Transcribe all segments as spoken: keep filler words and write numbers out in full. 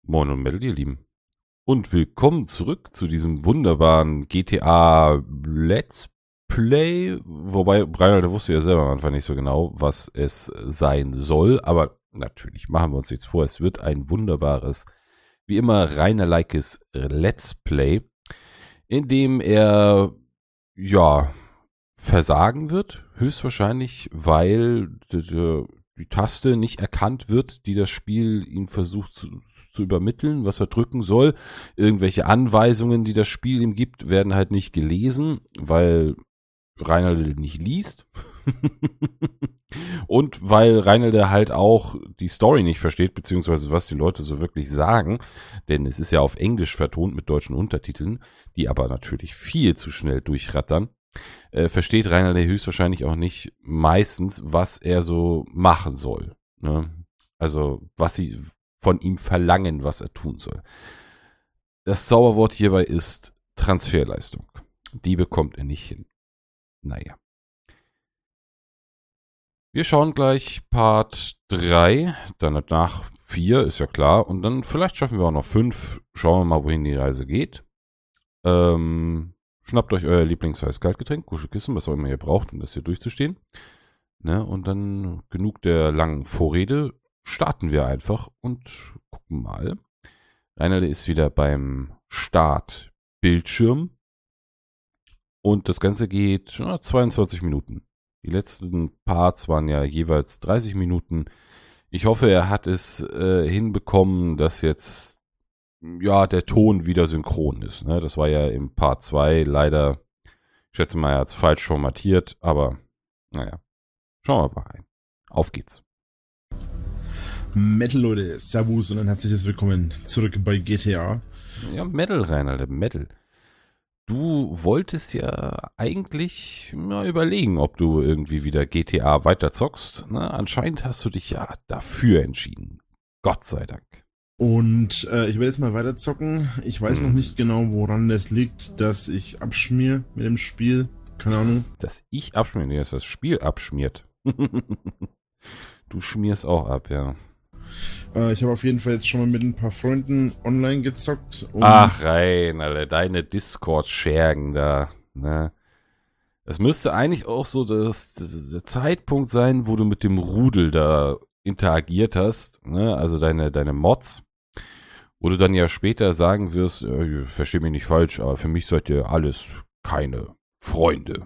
Moin und Metal, ihr Lieben. Und willkommen zurück zu diesem wunderbaren G T A Let's Play. Wobei, Reinhard, der wusste ja selber am Anfang nicht so genau, was es sein soll. Aber natürlich, machen wir uns jetzt vor, es wird ein wunderbares, wie immer, Rainer-likes Let's Play, in dem er, ja, versagen wird. Höchstwahrscheinlich, weil die, die Taste nicht erkannt wird, die das Spiel ihm versucht zu, zu übermitteln, was er drücken soll. Irgendwelche Anweisungen, die das Spiel ihm gibt, werden halt nicht gelesen, weil Rainer nicht liest. Und weil Rainer halt auch die Story nicht versteht, beziehungsweise was die Leute so wirklich sagen, denn es ist ja auf Englisch vertont mit deutschen Untertiteln, die aber natürlich viel zu schnell durchrattern. Äh, versteht Rainer der höchstwahrscheinlich auch nicht meistens, was er so machen soll. Ne? Also, was sie von ihm verlangen, was er tun soll. Das Zauberwort hierbei ist Transferleistung. Die bekommt er nicht hin. Naja. Wir schauen gleich Part drei, dann danach vier, ist ja klar. Und dann vielleicht schaffen wir auch noch fünf. Schauen wir mal, wohin die Reise geht. Ähm... Schnappt euch euer Lieblings-Heiß-Kaltgetränk, Kuschelkissen, was auch immer ihr braucht, um das hier durchzustehen. Ne, und dann genug der langen Vorrede, starten wir einfach und gucken mal. Rainer ist wieder beim Startbildschirm. Und das Ganze geht na, zweiundzwanzig Minuten. Die letzten Parts waren ja jeweils dreißig Minuten. Ich hoffe, er hat es äh, hinbekommen, dass jetzt ja, der Ton wieder synchron ist. Ne? Das war ja im Part zwei leider, ich schätze mal, er hat es falsch formatiert, aber naja, schauen wir mal rein. Auf geht's. Metal, Leute, Servus und ein herzliches Willkommen zurück bei G T A. Ja, Metal, Reinhard, Metal. Du wolltest ja eigentlich mal überlegen, ob du irgendwie wieder G T A weiterzockst. Na, anscheinend hast du dich ja dafür entschieden. Gott sei Dank. Und äh, ich werde jetzt mal weiter zocken. Ich weiß hm. noch nicht genau, woran das liegt, dass ich abschmier mit dem Spiel. Keine Ahnung. Dass ich abschmier? Nee, dass das Spiel abschmiert. Du schmierst auch ab, ja. Äh, ich habe auf jeden Fall jetzt schon mal mit ein paar Freunden online gezockt. Und ach rein, Alter, deine Discord-Schergen da, ne? Das müsste eigentlich auch so das, das, der Zeitpunkt sein, wo du mit dem Rudel da interagiert hast, ne? Also deine, deine Mods. Wo du dann ja später sagen wirst, äh, versteh mich nicht falsch, aber für mich seid ihr alles keine Freunde.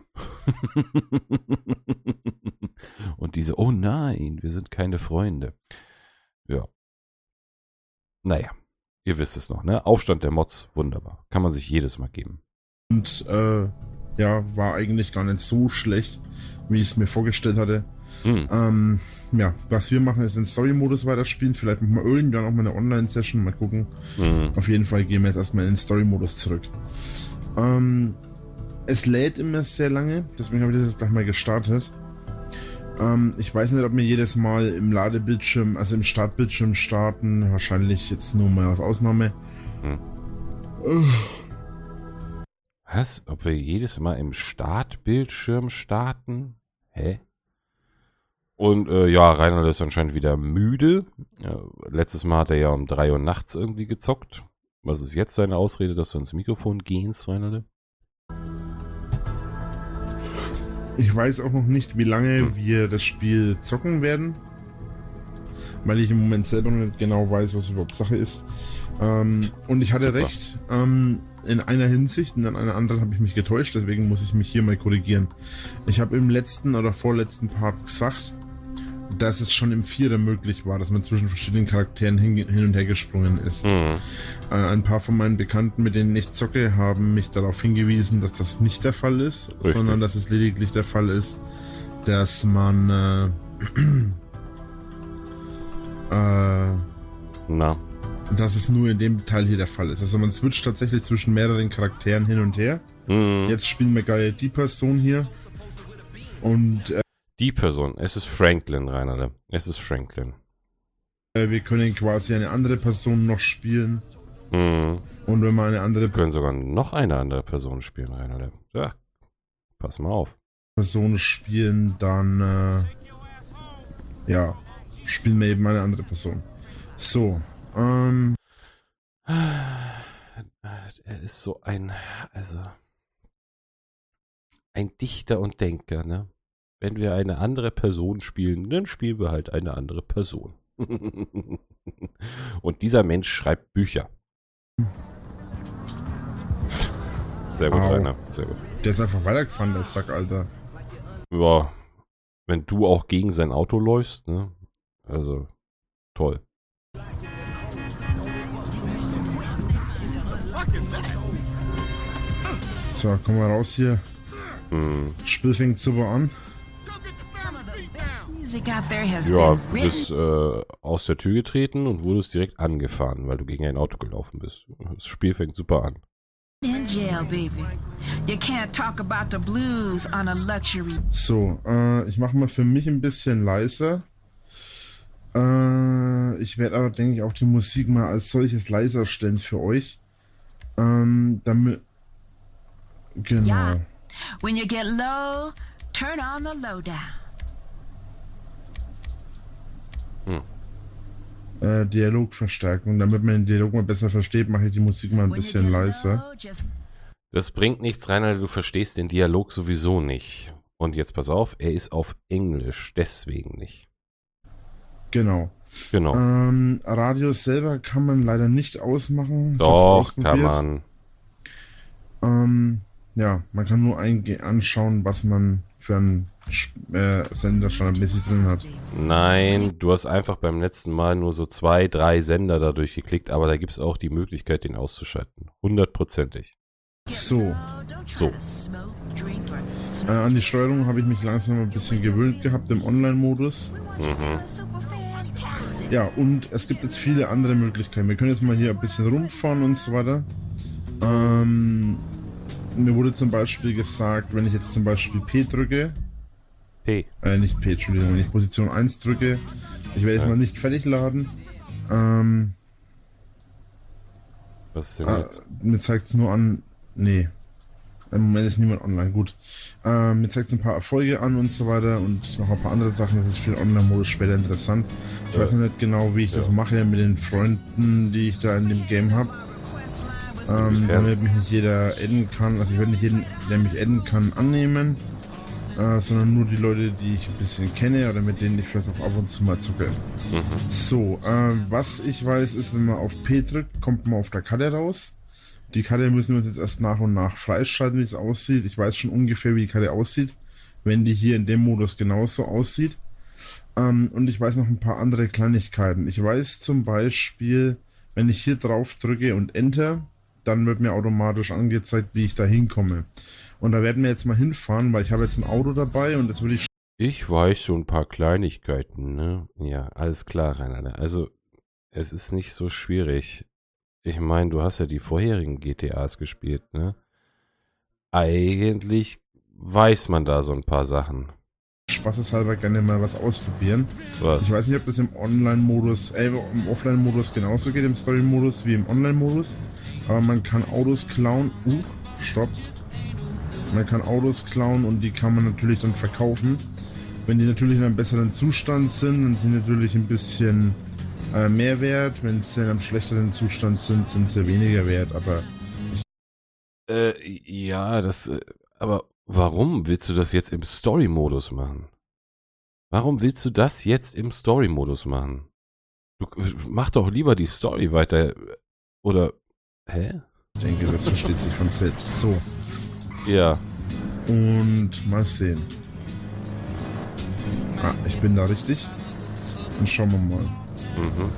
Und diese, oh nein, wir sind keine Freunde. Ja. Naja, ihr wisst es noch, ne? Aufstand der Mods, wunderbar. Kann man sich jedes Mal geben. Und äh, ja, war eigentlich gar nicht so schlecht, wie ich es mir vorgestellt hatte. Hm. Ähm, ja, was wir machen, ist den Story-Modus weiterspielen. Vielleicht machen wir irgendwann auch mal eine Online-Session. Mal gucken. Hm. Auf jeden Fall gehen wir jetzt erstmal in den Story-Modus zurück. Ähm, es lädt immer sehr lange. Deswegen habe ich das jetzt gleich mal gestartet. Ähm, ich weiß nicht, ob wir jedes Mal im Ladebildschirm, also im Startbildschirm starten. Wahrscheinlich jetzt nur mal als Ausnahme. Hm. Uh. Was? Ob wir jedes Mal im Startbildschirm starten? Hä? Und äh, ja, Reinhard ist anscheinend wieder müde. Ja, letztes Mal hat er ja um drei Uhr nachts irgendwie gezockt. Was ist jetzt seine Ausrede, dass du ins Mikrofon gehst, Reinhard? Ich weiß auch noch nicht, wie lange hm. wir das Spiel zocken werden. Weil ich im Moment selber noch nicht genau weiß, was überhaupt Sache ist. Ähm, und ich hatte Super. recht. Ähm, in einer Hinsicht und in einer anderen habe ich mich getäuscht. Deswegen muss ich mich hier mal korrigieren. Ich habe im letzten oder vorletzten Part gesagt, dass es schon im Vierer möglich war, dass man zwischen verschiedenen Charakteren hin, hin und her gesprungen ist. Mhm. Äh, ein paar von meinen Bekannten, mit denen ich zocke, haben mich darauf hingewiesen, dass das nicht der Fall ist, Richtig. sondern dass es lediglich der Fall ist, dass man äh, äh, Na. dass es nur in dem Teil hier der Fall ist. Also man switcht tatsächlich zwischen mehreren Charakteren hin und her. Mhm. Jetzt spielen wir geil die Person hier. Und äh, Die Person. Es ist Franklin, Rainer. Es ist Franklin. Wir können quasi eine andere Person noch spielen. Mhm. Und wenn man eine andere... Wir können sogar noch eine andere Person spielen, Rainer. Ja, pass mal auf. Person spielen, dann... Äh, ja, spielen wir eben eine andere Person. So, ähm... gesagt, er ist so ein, also ein Dichter und Denker, ne? Wenn wir eine andere Person spielen, dann spielen wir halt eine andere Person. Und dieser Mensch schreibt Bücher. Sehr gut, Au. Rainer, sehr gut. Der ist einfach weitergefahren, der Sack, Alter. Ja, wenn du auch gegen sein Auto läufst, ne? Also, toll. So, komm mal raus hier. Hm. Spiel fängt super an. Ja, du bist äh, aus der Tür getreten und wurdest direkt angefahren, weil du gegen ein Auto gelaufen bist. Das Spiel fängt super an. In jail, baby. You can't talk about the blues on a luxury. So, äh, ich mache mal für mich ein bisschen leiser. Äh, ich werde aber, denke ich, auch die Musik mal als solches leiser stellen für euch. Ähm, damit... Genau. Ja. When you get low, turn on the lowdown. Hm. Äh, Dialogverstärkung. Damit man den Dialog mal besser versteht, mache ich die Musik mal ein When you bisschen get leiser. low, just Das bringt nichts, Rainer, du verstehst den Dialog sowieso nicht. Und jetzt pass auf, er ist auf Englisch, deswegen nicht. Genau. Genau. Ähm, Radios selber kann man leider nicht ausmachen. Ich hab's Doch, ausprobiert. kann man. Ähm, ja, man kann nur einge- anschauen, was man für einen äh, Sender standardmäßig drin hat. Nein, du hast einfach beim letzten Mal nur so zwei, drei Sender da durchgeklickt, aber da gibt es auch die Möglichkeit, den auszuschalten. Hundertprozentig. So, So. äh, an die Steuerung habe ich mich langsam ein bisschen gewöhnt gehabt im Online-Modus. Mhm. Ja, und es gibt jetzt viele andere Möglichkeiten. Wir können jetzt mal hier ein bisschen rumfahren und so weiter. Ähm, mir wurde zum Beispiel gesagt, wenn ich jetzt zum Beispiel P drücke, P. äh, nicht P, Entschuldigung, wenn ich Position eins drücke, ich werde jetzt Ja. mal nicht fertig laden. Ähm, Was ist denn äh, jetzt? mir zeigt es nur an, nee, im Moment ist niemand online, gut. Ähm, mir zeigt es ein paar Erfolge an und so weiter und noch ein paar andere Sachen, das ist für den Online-Modus später interessant. Ich Ja. weiß noch nicht genau, wie ich das Ja. mache mit den Freunden, die ich da in dem Game habe. Ähm, Inwiefern? damit mich nicht jeder adden kann, also ich werde nicht jeden, der mich adden kann, annehmen, äh, sondern nur die Leute, die ich ein bisschen kenne oder mit denen ich vielleicht auch ab und zu mal zocke. Mhm. So, äh, was ich weiß ist, wenn man auf P drückt, kommt man auf der Karte raus. Die Karte müssen wir uns jetzt erst nach und nach freischalten, wie es aussieht. Ich weiß schon ungefähr, wie die Karte aussieht, wenn die hier in dem Modus genauso aussieht. Ähm, und ich weiß noch ein paar andere Kleinigkeiten. Ich weiß zum Beispiel, wenn ich hier drauf drücke und Enter, dann wird mir automatisch angezeigt, wie ich da hinkomme. Und da werden wir jetzt mal hinfahren, weil ich habe jetzt ein Auto dabei und das würde ich... Ich weiß so ein paar Kleinigkeiten, ne? Ja, alles klar, Rainer. Also, es ist nicht so schwierig. Ich meine, du hast ja die vorherigen G T As gespielt, ne? Eigentlich weiß man da so ein paar Sachen. spaßeshalber gerne mal was ausprobieren. Was? Ich weiß nicht, ob das im Online-Modus, äh, im Offline-Modus genauso geht, im Story-Modus wie im Online-Modus. Aber man kann Autos klauen. Uh, stopp. Man kann Autos klauen und die kann man natürlich dann verkaufen. Wenn die natürlich in einem besseren Zustand sind, dann sind sie natürlich ein bisschen äh, mehr wert. Wenn sie in einem schlechteren Zustand sind, sind sie weniger wert. Aber Äh, ja, das, äh, aber warum willst du das jetzt im Story-Modus machen? Warum willst du das jetzt im Story-Modus machen? Du, mach doch lieber die Story weiter, oder, hä? ich denke, das versteht sich von selbst. So, Ja, und mal sehen. Ah, ich bin da richtig. Dann schauen wir mal. mhm.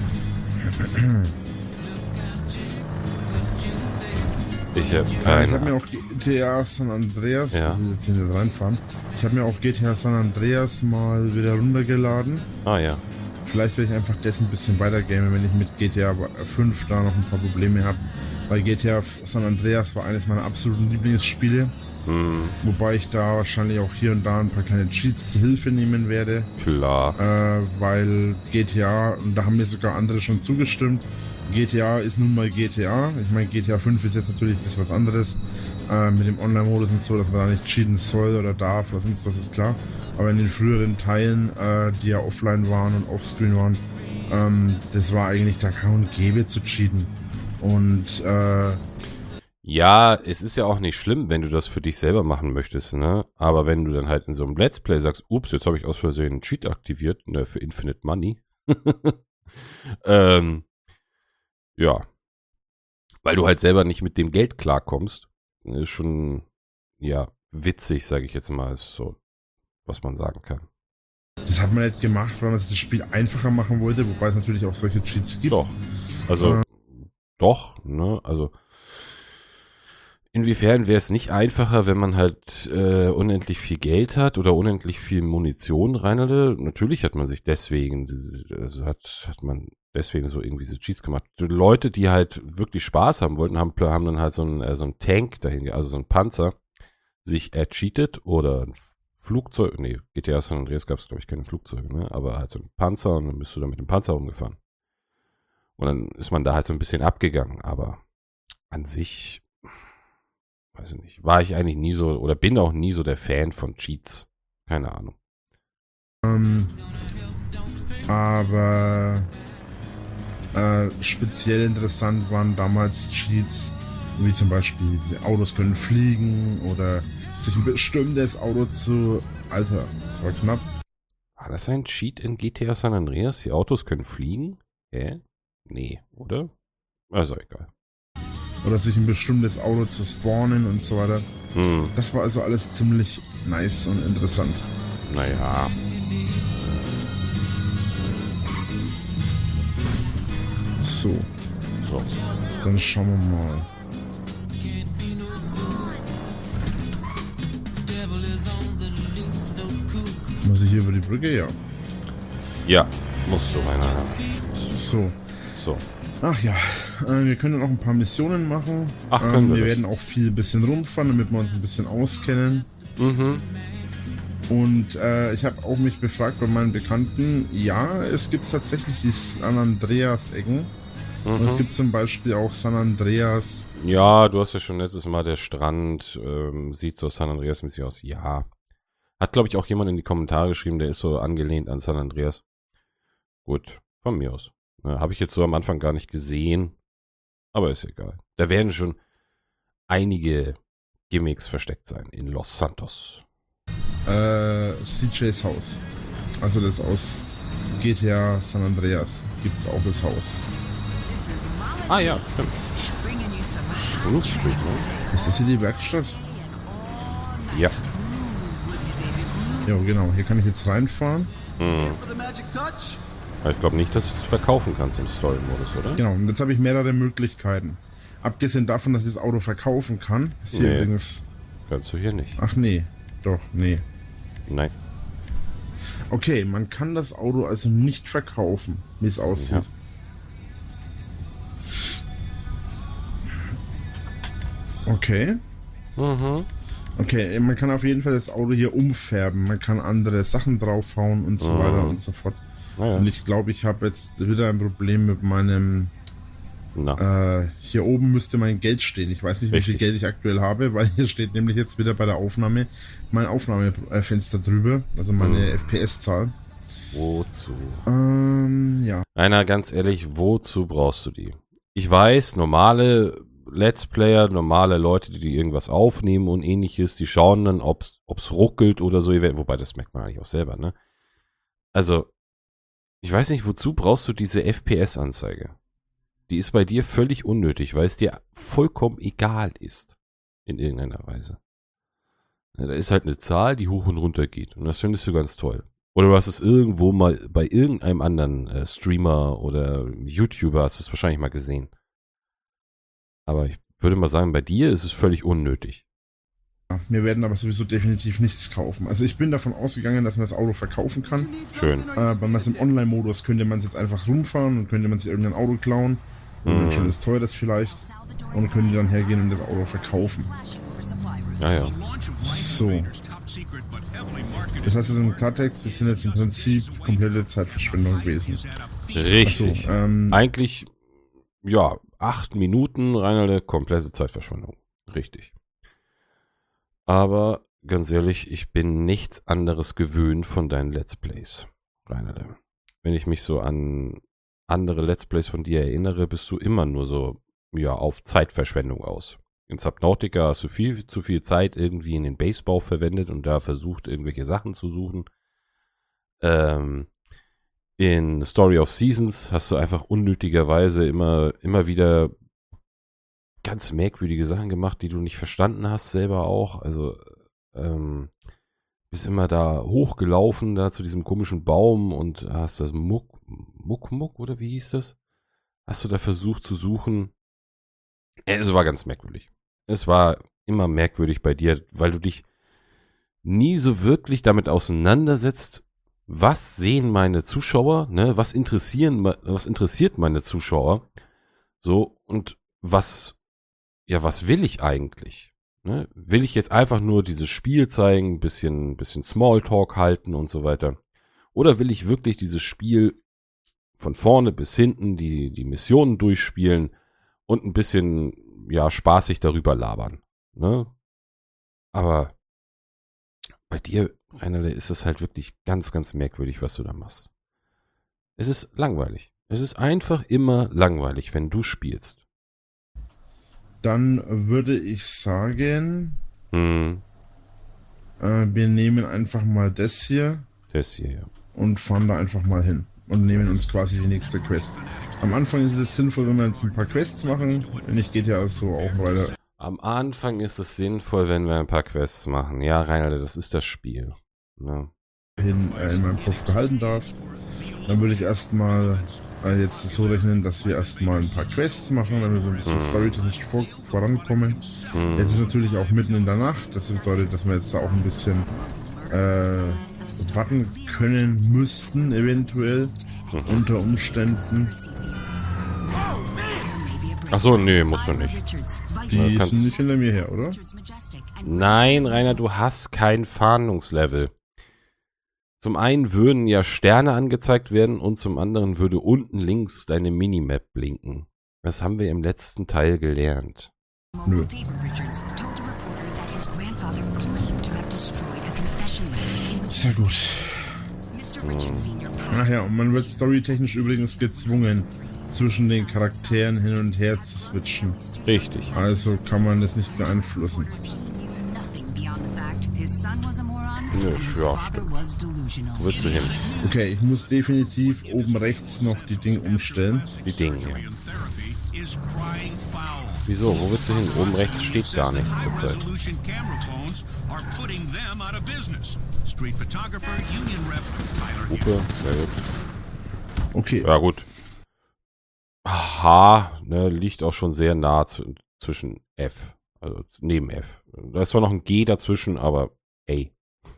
Ich hab Ich keine habe mir auch G T A San Andreas, Ja. ich will jetzt nicht reinfahren. Ich habe mir auch G T A San Andreas mal wieder runtergeladen. Ah ja. Vielleicht werde ich einfach dessen ein bisschen weitergamen, wenn ich mit G T A fünf da noch ein paar Probleme habe. Weil G T A San Andreas war eines meiner absoluten Lieblingsspiele. Hm, Wobei ich da wahrscheinlich auch hier und da ein paar kleine Cheats zur Hilfe nehmen werde. klar. Äh, weil G T A, und da haben mir sogar andere schon zugestimmt, G T A ist nun mal G T A. Ich meine, G T A fünf ist jetzt natürlich ein bisschen was anderes. Äh, mit dem Online-Modus und so, dass man da nicht cheaten soll oder darf oder sonst was, ist klar. Aber in den früheren Teilen, äh, die ja offline waren und offscreen waren, ähm, das war eigentlich da kaum und gäbe zu cheaten. Und äh, Ja, es ist ja auch nicht schlimm, wenn du das für dich selber machen möchtest, ne? Aber wenn du dann halt in so einem Let's Play sagst, ups, jetzt habe ich aus Versehen einen Cheat aktiviert, ne, für Infinite Money. ähm, ja. Weil du halt selber nicht mit dem Geld klarkommst, ist schon, ja, witzig, sage ich jetzt mal, ist so, was man sagen kann. das hat man nicht gemacht, weil man sich das Spiel einfacher machen wollte, wobei es natürlich auch solche Cheats gibt. Doch. Also, äh. doch, ne, also inwiefern wäre es nicht einfacher, wenn man halt äh, unendlich viel Geld hat oder unendlich viel Munition reinhalte? Natürlich hat man sich deswegen, also hat, hat man deswegen so irgendwie so Cheats gemacht. Die Leute, die halt wirklich Spaß haben wollten, haben, haben dann halt so einen, äh, so einen Tank dahin, also so einen Panzer, sich ercheatet oder ein Flugzeug, nee, G T A San Andreas gab es glaube ich keine Flugzeuge, ne? Aber halt so ein Panzer und dann bist du da mit dem Panzer rumgefahren. Und dann ist man da halt so ein bisschen abgegangen, aber an sich... Weiß ich nicht. War ich eigentlich nie so, oder bin auch nie so der Fan von Cheats. Keine Ahnung. Ähm, aber äh, speziell interessant waren damals Cheats, wie zum Beispiel, die Autos können fliegen oder sich ein bestimmtes Auto zu... Alter, das war knapp. War das ein Cheat in G T A San Andreas? Die Autos können fliegen? Hä? Nee, oder? Also egal. Oder sich ein bestimmtes Auto zu spawnen und so weiter. Hm. Das war also alles ziemlich nice und interessant. Naja. So. So. Dann schauen wir mal. Muss ich hier über die Brücke? Ja. Ja, musst du, Rainer. So. So. Ach ja, äh, wir können noch ein paar Missionen machen. Ach, können ähm, wir wir das? werden auch viel ein bisschen rumfahren, damit wir uns ein bisschen auskennen. Mhm. Und äh, ich habe auch mich befragt bei meinen Bekannten, ja, es gibt tatsächlich die San Andreas-Ecken. Mhm. Und es gibt zum Beispiel auch San Andreas. Ja, du hast ja schon letztes Mal, der Strand ähm, sieht so San Andreas-mäßig aus. Ja. Hat, glaube ich, auch jemand in die Kommentare geschrieben, der ist so angelehnt an San Andreas. Gut, von mir aus. Ja, habe ich jetzt so am Anfang gar nicht gesehen. Aber ist egal. Da werden schon einige Gimmicks versteckt sein in Los Santos. Äh, C Js Haus. Also das aus G T A San Andreas gibt es auch das Haus. Ah ja, stimmt. Bruce Street, ne? Ist das hier die Werkstatt? Ja. Ja, genau. Hier kann ich jetzt reinfahren. Hm. Aber ich glaube nicht, dass du es verkaufen kannst im Story-Modus, oder? Genau, und jetzt habe ich mehrere Möglichkeiten. Abgesehen davon, dass ich das Auto verkaufen kann. Ist hier Nee. übrigens... Kannst du hier nicht. Ach nee, doch, nee. Nein. Okay, man kann das Auto also nicht verkaufen, wie es aussieht. Ja. Okay. Mhm. Okay, man kann auf jeden Fall das Auto hier umfärben. Man kann andere Sachen draufhauen und so Mhm. weiter und so fort. Naja. Und ich glaube, ich habe jetzt wieder ein Problem mit meinem... Na. Äh, hier oben müsste mein Geld stehen. Ich weiß nicht, Richtig. wie viel Geld ich aktuell habe, weil hier steht nämlich jetzt wieder bei der Aufnahme mein Aufnahmefenster drüber. Also meine Mhm. F P S-Zahl. Wozu? Ähm, ja. Rainer, ganz ehrlich, wozu brauchst du die? Ich weiß, normale Let's Player, normale Leute, die irgendwas aufnehmen und ähnliches, die schauen dann, ob's, ob's ruckelt oder so. Wobei, das merkt man eigentlich auch selber, ne? Also, ich weiß nicht, wozu brauchst du diese F P S-Anzeige? Die ist bei dir völlig unnötig, weil es dir vollkommen egal ist. In irgendeiner Weise. Ja, da ist halt eine Zahl, die hoch und runter geht. Und das findest du ganz toll. Oder du hast es irgendwo mal bei irgendeinem anderen äh, Streamer oder YouTuber hast du es wahrscheinlich mal gesehen. Aber ich würde mal sagen, bei dir ist es völlig unnötig. Wir werden aber sowieso definitiv nichts kaufen. Also ich bin davon ausgegangen, dass man das Auto verkaufen kann. Schön. Äh, bei was im Online-Modus könnte man es jetzt einfach rumfahren und könnte man sich irgendein Auto klauen. Oder ein Mhm. schönes teures vielleicht. Und könnte dann hergehen und das Auto verkaufen. Ja, ja. So. Das heißt also im Klartext, wir sind jetzt im Prinzip komplette Zeitverschwendung gewesen. Richtig. Achso, ähm, Eigentlich, ja, acht Minuten, Reinhard, komplette Zeitverschwendung. Richtig. Aber ganz ehrlich, ich bin nichts anderes gewöhnt von deinen Let's Plays, Reinhard. Wenn ich mich so an andere Let's Plays von dir erinnere, bist du immer nur so ja, auf Zeitverschwendung aus. In Subnautica hast du viel zu viel Zeit irgendwie in den Basebau verwendet und da versucht, irgendwelche Sachen zu suchen. Ähm, in Story of Seasons hast du einfach unnötigerweise immer, immer wieder ganz merkwürdige Sachen gemacht, die du nicht verstanden hast, selber auch. Also, ähm, bist immer da hochgelaufen, da zu diesem komischen Baum und hast das Muck, Muck, Muck, oder wie hieß das? Hast du da versucht zu suchen? Es war ganz merkwürdig. Es war immer merkwürdig bei dir, weil du dich nie so wirklich damit auseinandersetzt, was sehen meine Zuschauer, ne? Was interessieren, was interessiert meine Zuschauer? So, und was, ja, was will ich eigentlich? Ne? Will ich jetzt einfach nur dieses Spiel zeigen, ein bisschen, bisschen Smalltalk halten und so weiter? Oder will ich wirklich dieses Spiel von vorne bis hinten, die, die Missionen durchspielen und ein bisschen, ja, spaßig darüber labern? Ne? Aber bei dir, Rainer, ist es halt wirklich ganz, ganz merkwürdig, was du da machst. Es ist langweilig. Es ist einfach immer langweilig, wenn du spielst. Dann würde ich sagen, Hm, äh, wir nehmen einfach mal das hier das hier, ja. und fahren da einfach mal hin und nehmen uns quasi die nächste Quest. Am Anfang ist es jetzt sinnvoll, wenn wir jetzt ein paar Quests machen. Wenn nicht, geht ja so auch weiter. Am Anfang ist es sinnvoll, wenn wir ein paar Quests machen. Ja, Rainer, das ist das Spiel. Ne? Hin äh, in meinem Kopf behalten darf. Dann würde ich erstmal äh, jetzt so rechnen, dass wir erstmal ein paar Quests machen, damit wir ein bisschen Mhm. storytechnisch vor vorankommen. Hm, Jetzt ist natürlich auch mitten in der Nacht. Das bedeutet, dass wir jetzt da auch ein bisschen äh, warten können müssten, eventuell, Mhm. unter Umständen. Ach so, nee, musst du nicht. Die Ja, sind kannst- nicht hinter mir her, oder? Nein, Rainer, du hast kein Fahndungslevel. Zum einen würden ja Sterne angezeigt werden und zum anderen würde unten links deine Minimap blinken. Das haben wir im letzten Teil gelernt. Nö. Sehr gut. Ach ja, und man wird storytechnisch übrigens gezwungen, zwischen den Charakteren hin und her zu switchen. Richtig. Also kann man das nicht beeinflussen. Nö, ja, stimmt. Wo willst du hin? Okay, ich muss definitiv oben rechts noch die Dinge umstellen. Die Dinge. Wieso? Wo willst du hin? Oben rechts steht gar nichts zurzeit. Hupe, sehr gut. Okay, Ja, gut. H, ne, liegt auch schon sehr nah zu, zwischen F. Also neben F. Da ist zwar noch ein G dazwischen, aber ey.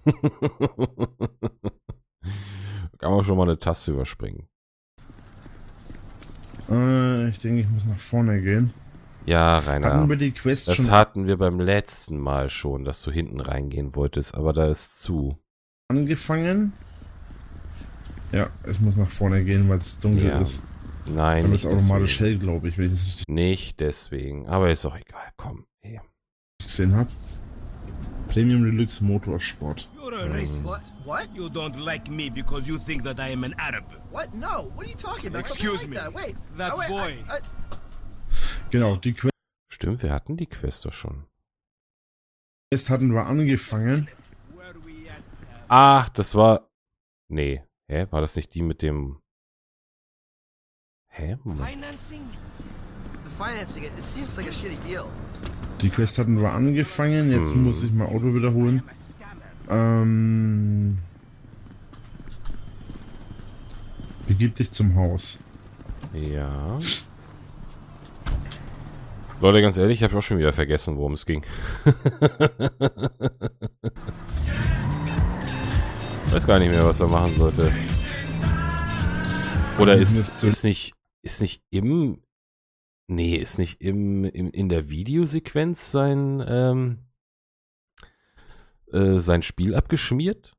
Kann man schon mal eine Taste überspringen. äh, ich denke, ich muss nach vorne gehen. Ja, Hatten Rainer. wir die Quest Das schon hatten wir beim letzten Mal schon, dass du hinten reingehen wolltest, aber da ist zu. angefangen? Ja, ich muss nach vorne gehen, weil es dunkel Ja, ist. Nein, Dann nicht wird es automatisch deswegen. hell, glaube ich, wenn ich das richtig Nicht deswegen. Aber ist auch egal. Komm. Ey. gesehen habe. Premium Deluxe Motorsport. You're a racist. What? What? You don't like me because you think that I am an Arab. What? No. What are you talking about? Excuse Something me. like That. Wait. That Oh, wait, boy. I, I, Genau, die Stimmt, wir hatten die Quest doch schon. Quest hatten wir angefangen. Where we at? uh, Ach, das war... Nee. Hä? War das nicht die mit dem... Hä? Moment. Financing? the financing. It, it seems like a shitty deal. Die Quest hatten wir angefangen. Jetzt Hm. muss ich mal Auto wiederholen. Ähm. Begib dich zum Haus. Ja. Leute, ganz ehrlich, ich habe auch schon wieder vergessen, worum es ging. Weiß gar nicht mehr, was er machen sollte. Oder ist, ist nicht, ist nicht im, nee, ist nicht im, im in der Videosequenz sein, ähm, äh, sein Spiel abgeschmiert?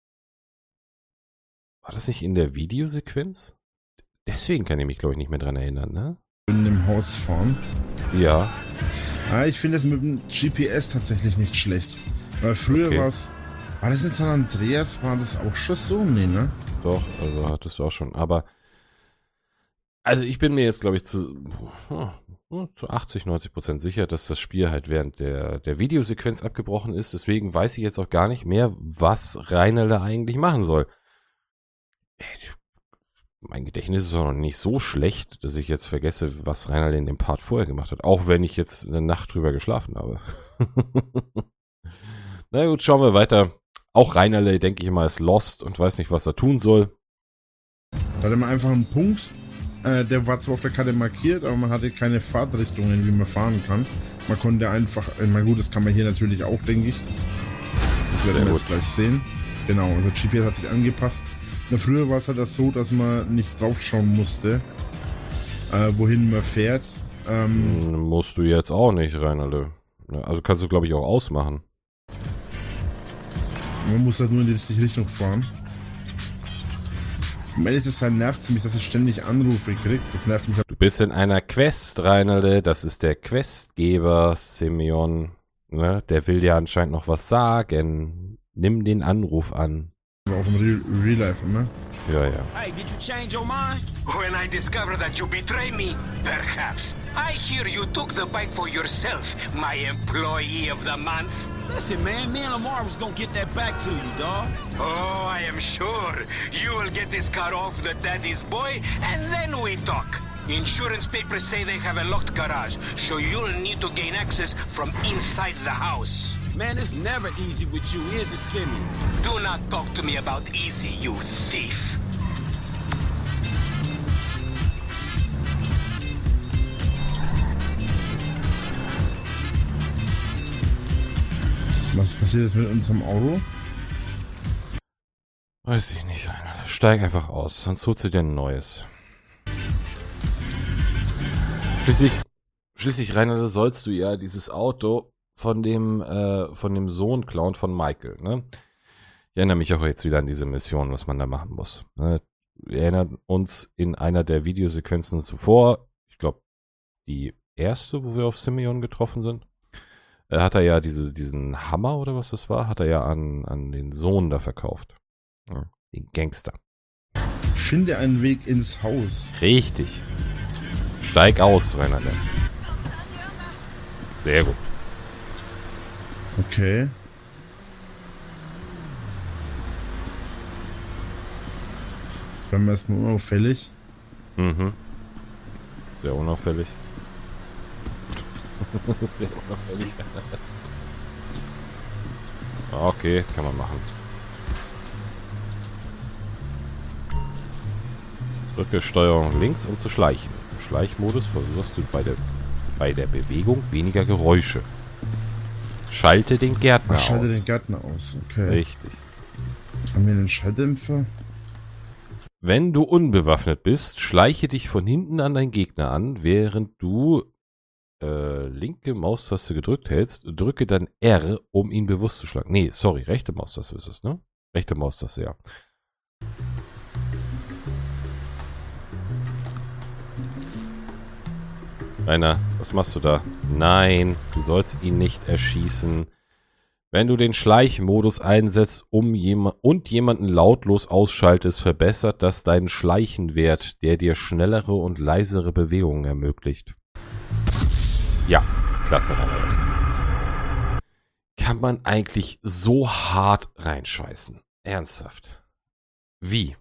War das nicht in der Videosequenz? Deswegen kann ich mich, glaube ich, nicht mehr dran erinnern, ne? In dem Haus fahren. Ja. Ah, ich finde das mit dem G P S tatsächlich nicht schlecht. Weil früher Okay. war es. War das in San Andreas? War das auch schon so? Nee, ne? Doch, also hattest du auch schon. Aber Also ich bin mir jetzt, glaube ich, zu, zu achtzig, neunzig Prozent sicher, dass das Spiel halt während der, der Videosequenz abgebrochen ist. Deswegen weiß ich jetzt auch gar nicht mehr, was Reinalde eigentlich machen soll. Mein Gedächtnis ist auch noch nicht so schlecht, dass ich jetzt vergesse, was Reinalde in dem Part vorher gemacht hat. Auch wenn ich jetzt eine Nacht drüber geschlafen habe. Na gut, schauen wir weiter. Auch Reinalde, denke ich mal, ist lost und weiß nicht, was er tun soll. Da hatte man einfach einen Punkt, äh, der war zwar auf der Karte markiert, aber man hatte keine Fahrtrichtungen, wie man fahren kann. Man konnte einfach, äh, na gut, das kann man hier natürlich auch, denke ich. Das werden wir jetzt gleich sehen. Genau, also G P S hat sich angepasst. Na, früher war es halt das so, dass man nicht draufschauen musste, äh, wohin man fährt. Ähm, Musst du jetzt auch nicht, Reinalde. Also kannst du, glaube ich, auch ausmachen. Man muss halt nur in die richtige Richtung fahren. Um ehrlich zu sein, nervt es mich, dass ich ständig Anrufe kriege. Das nervt mich. Du bist in einer Quest, Reinalde. Das ist der Questgeber, Simeon. Ne? Der will dir anscheinend noch was sagen. Nimm den Anruf an. Aber auch im Real, Real Life, ne? Ja, ja. Hey, did you change your mind? When I discover that you betray me, perhaps. I hear you took the bike for yourself, my employee of the month. Listen, man, me and Lamar was gonna get that back to you, dawg. Oh, I am sure you will get this car off the daddy's boy, and then we talk. Insurance papers say they have a locked garage, so you'll need to gain access from inside the house. Man, it's never easy with you, is it, Simeon? Do not talk to me about easy, you thief. Was passiert jetzt mit unserem Auto? Weiß ich nicht, Reinalde. Steig einfach aus, sonst holst du dir ein neues. Schließlich, schließlich, Reinalde, sollst du ja dieses Auto von dem, äh, von dem Sohn klauen von Michael, ne? Ich erinnere mich auch jetzt wieder an diese Mission, was man da machen muss. Ne? Wir erinnern uns in einer der Videosequenzen zuvor, ich glaube, die erste, wo wir auf Simeon getroffen sind, äh, hat er ja diese, diesen Hammer oder was das war, hat er ja an, an den Sohn da verkauft. Ja, den Gangster. Finde einen Weg ins Haus. Richtig. Steig aus, Reinalde. Sehr gut. Okay. Dann erstmal unauffällig. Mhm. Sehr unauffällig. Sehr unauffällig. Okay, kann man machen. Drücke Steuerung links, um zu schleichen. Im Schleichmodus verursachst du bei der, bei der Bewegung weniger Geräusche. Schalte den Gärtner Ach, schalte aus. den Gärtner aus, okay. Richtig. Haben wir einen Schalldämpfer? Wenn du unbewaffnet bist, schleiche dich von hinten an deinen Gegner an, während du äh, linke Maustaste gedrückt hältst. Drücke dann R, um ihn bewusst zu schlagen. Nee, sorry, rechte Maustaste ist es, ne? Rechte Maustaste, ja. Rainer, was machst du da? Nein, du sollst ihn nicht erschießen. Wenn du den Schleichmodus einsetzt um jema- und jemanden lautlos ausschaltest, verbessert das deinen Schleichenwert, der dir schnellere und leisere Bewegungen ermöglicht. Ja, klasse, Rainer. Kann man eigentlich so hart reinscheißen? Ernsthaft? Wie?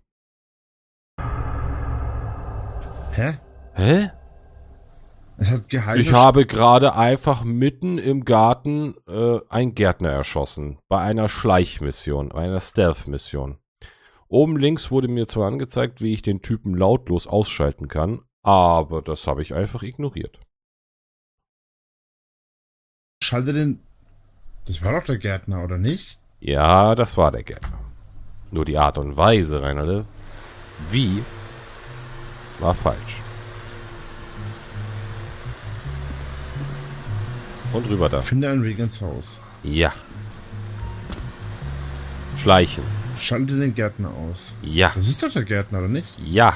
Hä? Hä? Es hat geheißen. Ich habe gerade einfach mitten im Garten äh, einen Gärtner erschossen. Bei einer Schleichmission, bei einer Stealth-Mission. Oben links wurde mir zwar angezeigt, wie ich den Typen lautlos ausschalten kann, aber das habe ich einfach ignoriert. Schalte den. Das war doch der Gärtner, oder nicht? Ja, das war der Gärtner. Nur die Art und Weise, Reinalde, wie, war falsch. Und rüber da. Finde einen Weg ins Haus. Ja. Schleichen. Schalte den Gärtner aus. Ja. Das ist doch der Gärtner, oder nicht? Ja.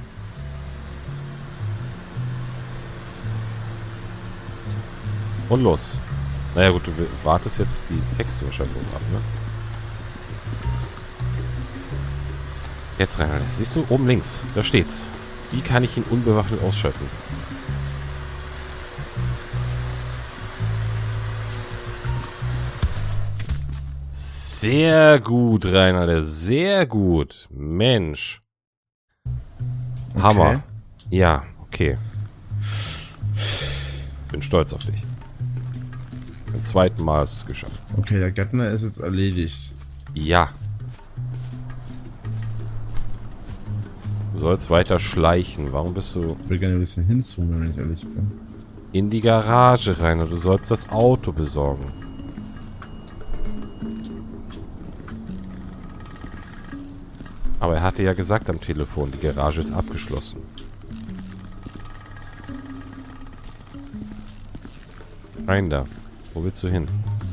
Und los. Naja gut, du wartest jetzt die Texte wahrscheinlich oben ab, ne? Jetzt rein, siehst du, oben links, da steht's. Wie kann ich ihn unbewaffnet ausschalten? Sehr gut, Rainer. Sehr gut. Mensch. Hammer. Okay. Ja, okay. Bin stolz auf dich. Beim zweiten Mal hast du es geschafft. Okay, der Gärtner ist jetzt erledigt. Ja. Du sollst weiter schleichen. Warum bist du Ich will gerne ein bisschen hinzoomen, wenn ich ehrlich bin. in die Garage rein? Du sollst das Auto besorgen. Aber er hatte ja gesagt am Telefon, die Garage ist abgeschlossen. Rein da. Wo willst du hin?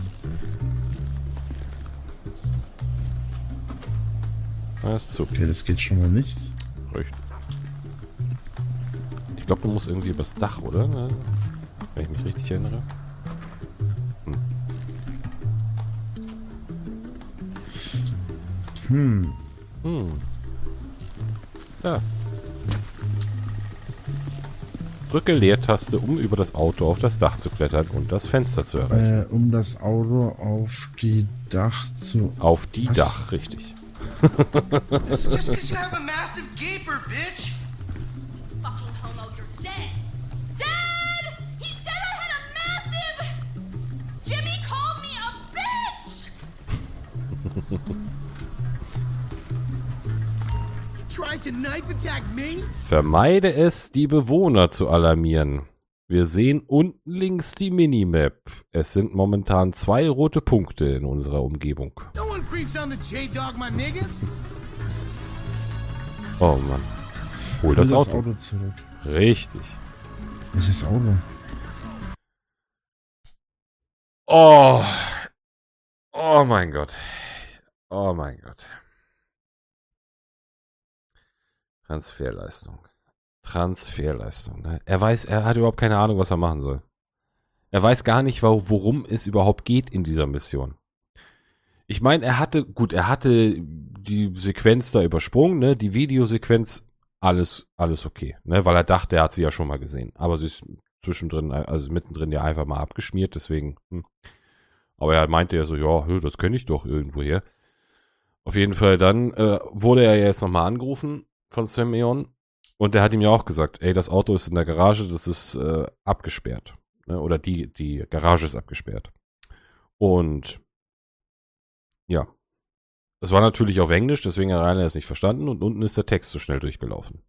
Ah, ist zu. Okay, das geht schon mal nicht. Richtig. Ich glaube, du musst irgendwie übers Dach, oder? Wenn ich mich richtig erinnere. Hm. Hm. Hm. Ja. Drücke Leertaste, um über das Auto auf das Dach zu klettern und das Fenster zu erreichen. Äh, um das Auto auf die Dach zu... Auf die Was? Dach, richtig. It's just because you have a massive gaper, bitch. Fucking homo, you're dead. Dad! He said I had a massive... Jimmy called me a bitch! Tried to knife attack me? Vermeide es, die Bewohner zu alarmieren. Wir sehen unten links die Minimap. Es sind momentan zwei rote Punkte in unserer Umgebung. No one creeps on the J-Dog, my niggas. Oh Mann. Hol das, Hol Auto. Auto zurück. Richtig. Welches Auto? Oh. Oh mein Gott. Oh mein Gott. Transferleistung. Transferleistung. Ne? Er weiß, er hat überhaupt keine Ahnung, was er machen soll. Er weiß gar nicht, worum es überhaupt geht in dieser Mission. Ich meine, er hatte, gut, er hatte die Sequenz da übersprungen, ne? Die Videosequenz, alles, alles okay, ne? Weil er dachte, er hat sie ja schon mal gesehen. Aber sie ist zwischendrin, also mittendrin ja einfach mal abgeschmiert, deswegen. Hm. Aber er meinte ja so, ja, das kenne ich doch irgendwoher. Auf jeden Fall dann äh, wurde er jetzt nochmal angerufen von Simeon. Und der hat ihm ja auch gesagt, ey, das Auto ist in der Garage, das ist äh, abgesperrt. Ne? Oder die, die Garage ist abgesperrt. Und ja. Es war natürlich auf Englisch, deswegen hat Rainer es nicht verstanden und unten ist der Text so schnell durchgelaufen.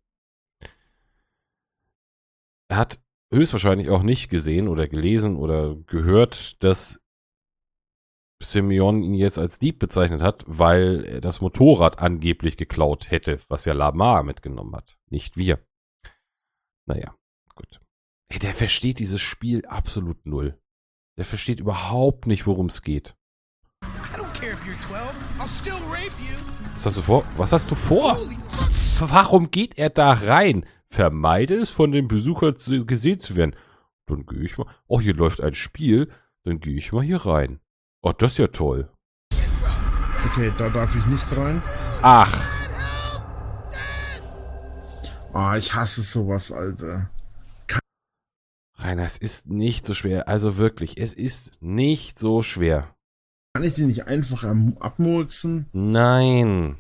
Er hat höchstwahrscheinlich auch nicht gesehen oder gelesen oder gehört, dass Simeon ihn jetzt als Dieb bezeichnet hat, weil er das Motorrad angeblich geklaut hätte, was ja Lamar mitgenommen hat. Nicht wir. Naja, gut. Ey, der versteht dieses Spiel absolut null. Der versteht überhaupt nicht, worum es geht. I don't care if you're twelve. I'll still rape you. Was hast du vor? Was hast du vor? Holy fuck. Warum geht er da rein? Vermeide es, von dem Besucher zu, gesehen zu werden. Dann gehe ich mal. Oh, hier läuft ein Spiel. Dann gehe ich mal hier rein. Oh, das ist ja toll. Okay, da darf ich nicht rein. Ach. Ah, ich hasse sowas, Alter. Rainer, es ist nicht so schwer. Also wirklich, es ist nicht so schwer. Kann ich den nicht einfach am- abmurksen? Nein.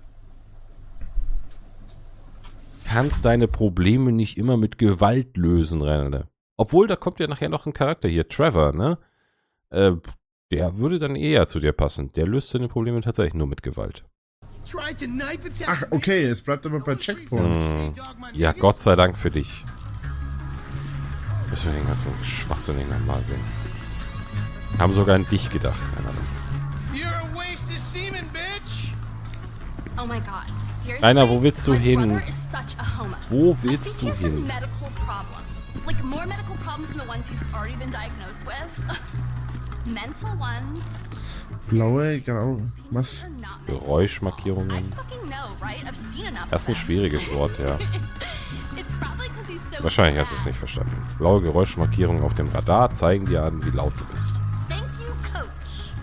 Kannst deine Probleme nicht immer mit Gewalt lösen, Rainer. Obwohl, da kommt ja nachher noch ein Charakter hier, Trevor, ne? Äh, der würde dann eher zu dir passen. Der löst seine Probleme tatsächlich nur mit Gewalt. Tried to knife attack Ach, me? okay, es bleibt aber bei Checkpoints. Hm. Ja, Gott sei Dank für dich. Müssen wir den ganzen Schwachsinn nicht nochmal sehen. Haben sogar an dich gedacht, Rainer. You're a waste of semen, bitch. Oh my god. Seriously? Rainer, wo willst du My hin? brother is such a homo. Wo I willst think du he has a hin? medical problem. Like more medical problems than the ones he's already been diagnosed with. Mental ones. Blaue, grau, was? Are not mental. Geräuschmarkierungen. I fucking know, right? I've seen enough Das ist ein of them. schwieriges Wort, ja. It's probably 'cause he's so Wahrscheinlich hast du es nicht verstanden. Blaue Geräuschmarkierungen auf dem Radar zeigen dir an, wie laut du bist. Thank you, coach.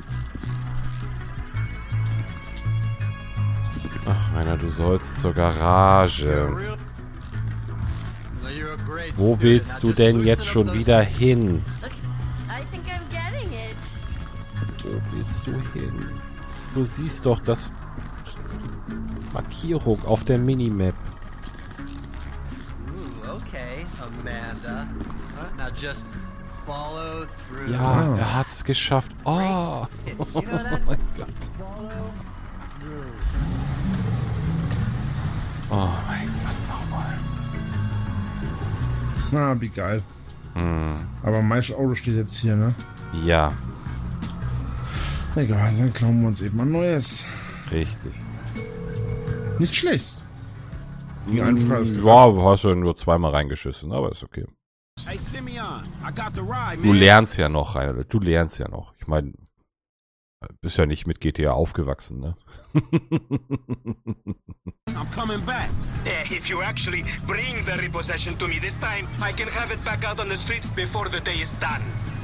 Ach, Rainer, du sollst zur Garage. Wo willst du denn jetzt schon wieder hin? I think I'm getting it. Wo willst du hin? Du siehst doch das Markierung auf der Minimap. Ooh, okay, Amanda. Uh, now just follow through. Ja, er hat's geschafft. Oh, oh mein Gott. Oh mein Gott, nochmal. Na, wie geil. Hm. Aber mein Auto steht jetzt hier, ne? Ja, Egal, dann klauen wir uns eben ein neues. richtig. Nicht schlecht. Die Einfache ist Ja, du hast ja nur zweimal reingeschissen, aber ist okay. Hey, Simeon, I got the ride, Du man. lernst ja noch, Reinhard. Du lernst ja noch. Ich meine, bist ja nicht mit G T A aufgewachsen, ne? I'm coming back. Eh, if you actually bring the repossession to me this time, I can have it back out on the street before the day is done.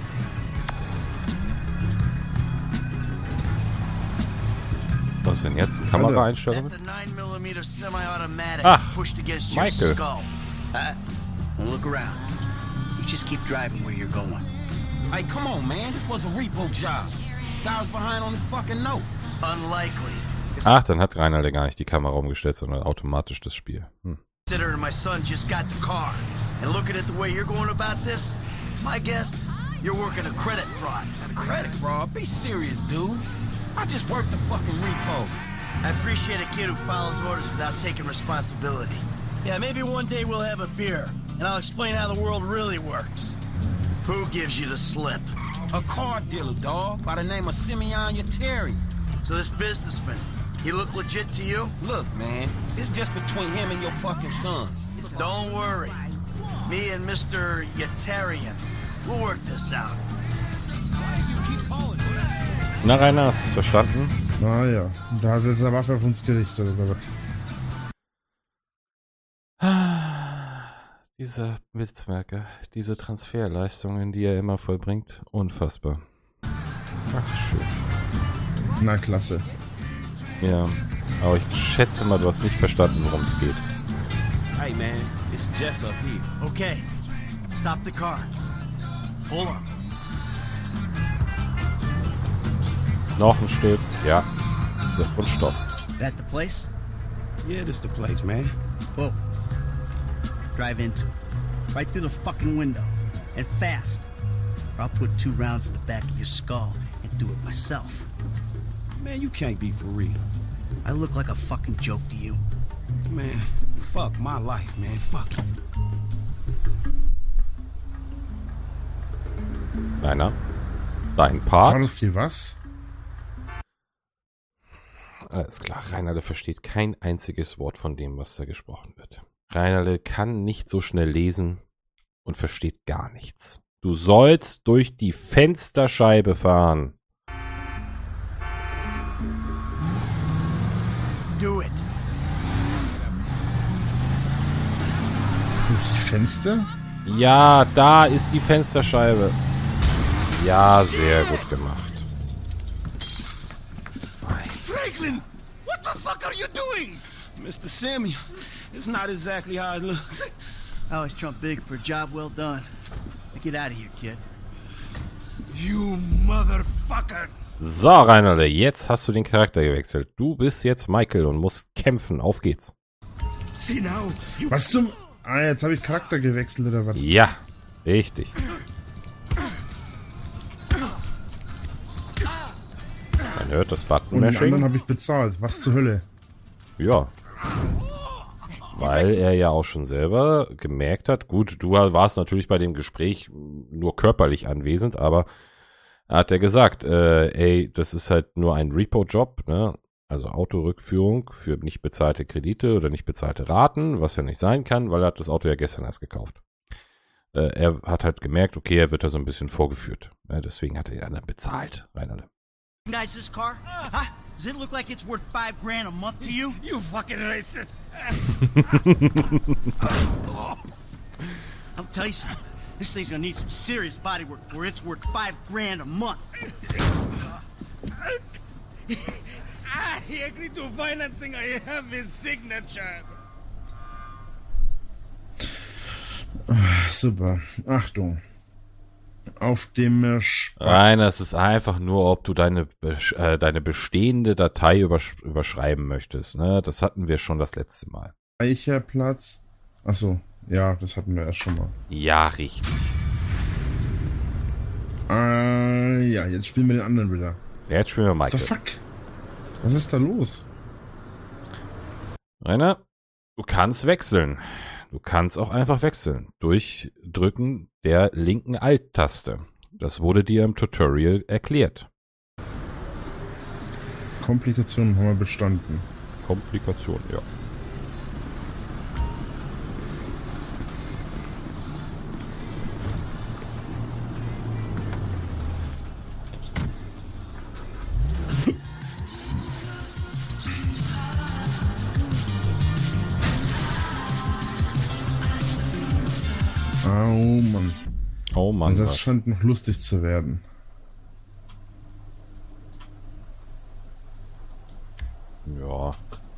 Was ist denn jetzt? Kameraeinstellungen? That's a nine millimeter semi-automatic Ach, pushed against your Michael. skull. Uh, and look around. You just keep driving where you're going. Hey, come on, man. This was a repo job. Guy was behind on his fucking note. Unlikely. Ach, dann hat Reinhard gar nicht die Kamera umgestellt, sondern automatisch das Spiel. Hm. Considering my son just got the car. And looking at the way you're going about this, my guess, you're working a credit fraud. Credit fraud? Be serious, dude. I just worked the fucking repo. I appreciate a kid who follows orders without taking responsibility. Yeah, maybe one day we'll have a beer, and I'll explain how the world really works. Who gives you the slip? A car dealer, dog, by the name of Simeon Yeteri. So this businessman, he look legit to you? Look, man, it's just between him and your fucking son. Don't worry. Me and Mister Yetarian, we'll work this out. Na, Rainer, hast du es verstanden? Ah ja, und da hat jetzt eine Waffe auf uns gerichtet, oder was? Diese Blitzmerke, diese Transferleistungen, die er immer vollbringt, unfassbar. Ach, schön. Na, klasse. Ja, aber ich schätze mal, du hast nicht verstanden, worum es geht. Hey, man, it's Jess up here. Okay, stop the car. Pull up. Noch ein Stück, ja. So, und stopp. That the place? Yeah, this the place, man. Whoa. Drive into it. Right through the fucking window. And fast. Or I'll put two rounds in the back of your skull and do it myself. Man, you can't be for real. I look like a fucking joke to you. Man, fuck my life, man. Fuck it. Rainer, dein Part. Okay, was? Alles klar, Reinhard versteht kein einziges Wort von dem, was da gesprochen wird. Reinhard kann nicht so schnell lesen und versteht gar nichts. Du sollst durch die Fensterscheibe fahren. Do it. Durch die Fenster? Ja, da ist die Fensterscheibe. Ja, sehr gut gemacht. Franklin, what the fuck are you doing? Mister Simeon, it's not exactly how it looks. I always trump big for a job well done. Now get out of here, kid. You motherfucker. So, Reinhard, jetzt hast du den Charakter gewechselt. Du bist jetzt Michael und musst kämpfen. Auf geht's. See now, you Was zum... Ah, jetzt habe ich Charakter gewechselt, oder was? Ja, richtig. Man hört das Und den anderen Button-Mashing. habe ich bezahlt. Was zur Hölle? Ja. Weil er ja auch schon selber gemerkt hat, gut, du warst natürlich bei dem Gespräch nur körperlich anwesend, aber er hat ja gesagt, äh, ey, das ist halt nur ein Repo-Job, ne? Also Autorückführung für nicht bezahlte Kredite oder nicht bezahlte Raten, was ja nicht sein kann, weil er hat das Auto ja gestern erst gekauft. Äh, er hat halt gemerkt, okay, er wird da so ein bisschen vorgeführt. Ja, deswegen hat er ja dann bezahlt, Reinhard. Recognize this car? Huh? Does it look like it's worth five grand a month to you? You fucking racist. I'll tell you something. This thing's gonna need some serious body work before it's worth five grand a month. I agree to financing. I have his signature. super. Achtung. Auf dem äh, Sp- Nein, es ist einfach nur, ob du deine, besch- äh, deine bestehende Datei übersch- überschreiben möchtest. Ne? Das hatten wir schon das letzte Mal. Speicherplatz. Achso, ja, das hatten wir erst schon mal. Ja, richtig. Äh, ja, jetzt spielen wir den anderen wieder. Ja, jetzt spielen wir What the Michael. fuck? Was ist da los? Rainer, du kannst wechseln. Du kannst auch einfach wechseln. Durch Drücken der linken Alt-Taste. Das wurde dir im Tutorial erklärt. Komplikationen haben wir bestanden. Komplikation, ja. Oh Mann. Oh Mann, Und das was? scheint noch lustig zu werden. Ja.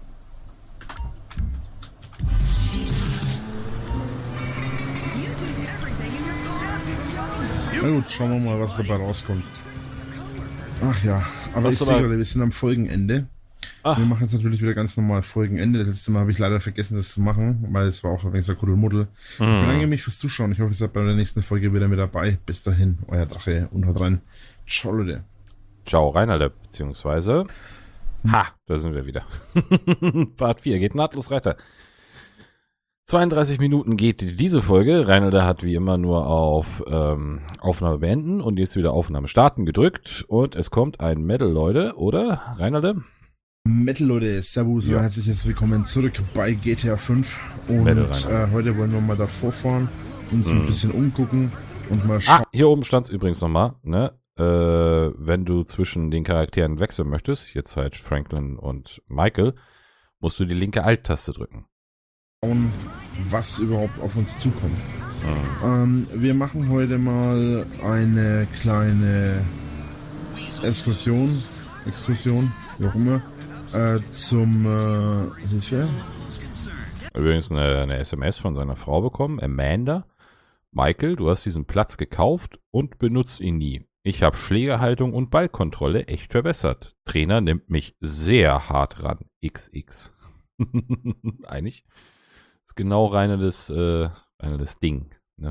Na gut, schauen wir mal, was dabei rauskommt. Ach ja, aber Was ich sehe dabei- gerade, wir sind am Folgenende. Ach. Wir machen jetzt natürlich wieder ganz normal Folgenende. Das letzte Mal habe ich leider vergessen, das zu machen, weil es war auch ein wenig so Kuddelmuddel. Ich bedanke Hm. mich fürs Zuschauen. Ich hoffe, ihr seid bei der nächsten Folge wieder mit dabei. Bis dahin, euer Drache und haut rein. Ciao, Leute. Ciao, Reinerle, beziehungsweise. Ha, da sind wir wieder. Part vier geht nahtlos weiter. zweiunddreißig Minuten geht diese Folge. Reinalde hat wie immer nur auf ähm, Aufnahme beenden und jetzt wieder Aufnahme starten gedrückt. Und es kommt ein Medal, Leute, oder? Reinalde? Metal Leute, Servus Ja. und herzliches Willkommen zurück bei G T A fünf. Und Metal rein. äh, heute wollen wir mal davor fahren, uns ein Mhm. bisschen umgucken und mal schauen. Ah, hier oben stand es übrigens nochmal, ne? Äh, wenn du zwischen den Charakteren wechseln möchtest, jetzt halt Franklin und Michael, musst du die linke Alt-Taste drücken. schauen, was überhaupt auf uns zukommt. Mhm. Ähm, wir machen heute mal eine kleine Exkursion, Exkursion, wie auch immer, äh, zum äh, Hilfe. Übrigens eine, eine S M S von seiner Frau bekommen, Amanda. Michael, du hast diesen Platz gekauft und benutzt ihn nie. Ich habe Schlägerhaltung und Ballkontrolle echt verbessert. Trainer nimmt mich sehr hart ran. X X. Einig? Ist genau reine das, äh, reine das Ding. Ne?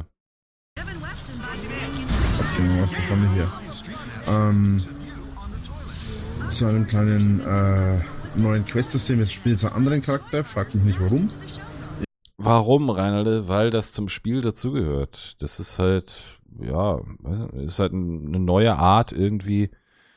Okay, was ist das hier? Ähm, zu einem kleinen äh, neuen Quest-System. Jetzt spielt es einen anderen Charakter. Fragt mich nicht warum. Warum, Reinalde? Weil das zum Spiel dazugehört. Das ist halt, ja, weiß nicht, ist halt eine neue Art, irgendwie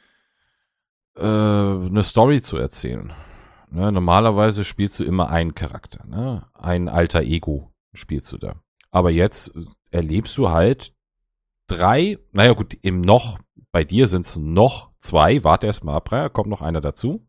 äh, eine Story zu erzählen. Ne? Normalerweise spielst du immer einen Charakter, ne? Ein alter Ego spielst du da. Aber jetzt erlebst du halt drei, naja gut, im noch, bei dir sind es noch zwei, warte erst mal ab, kommt noch einer dazu.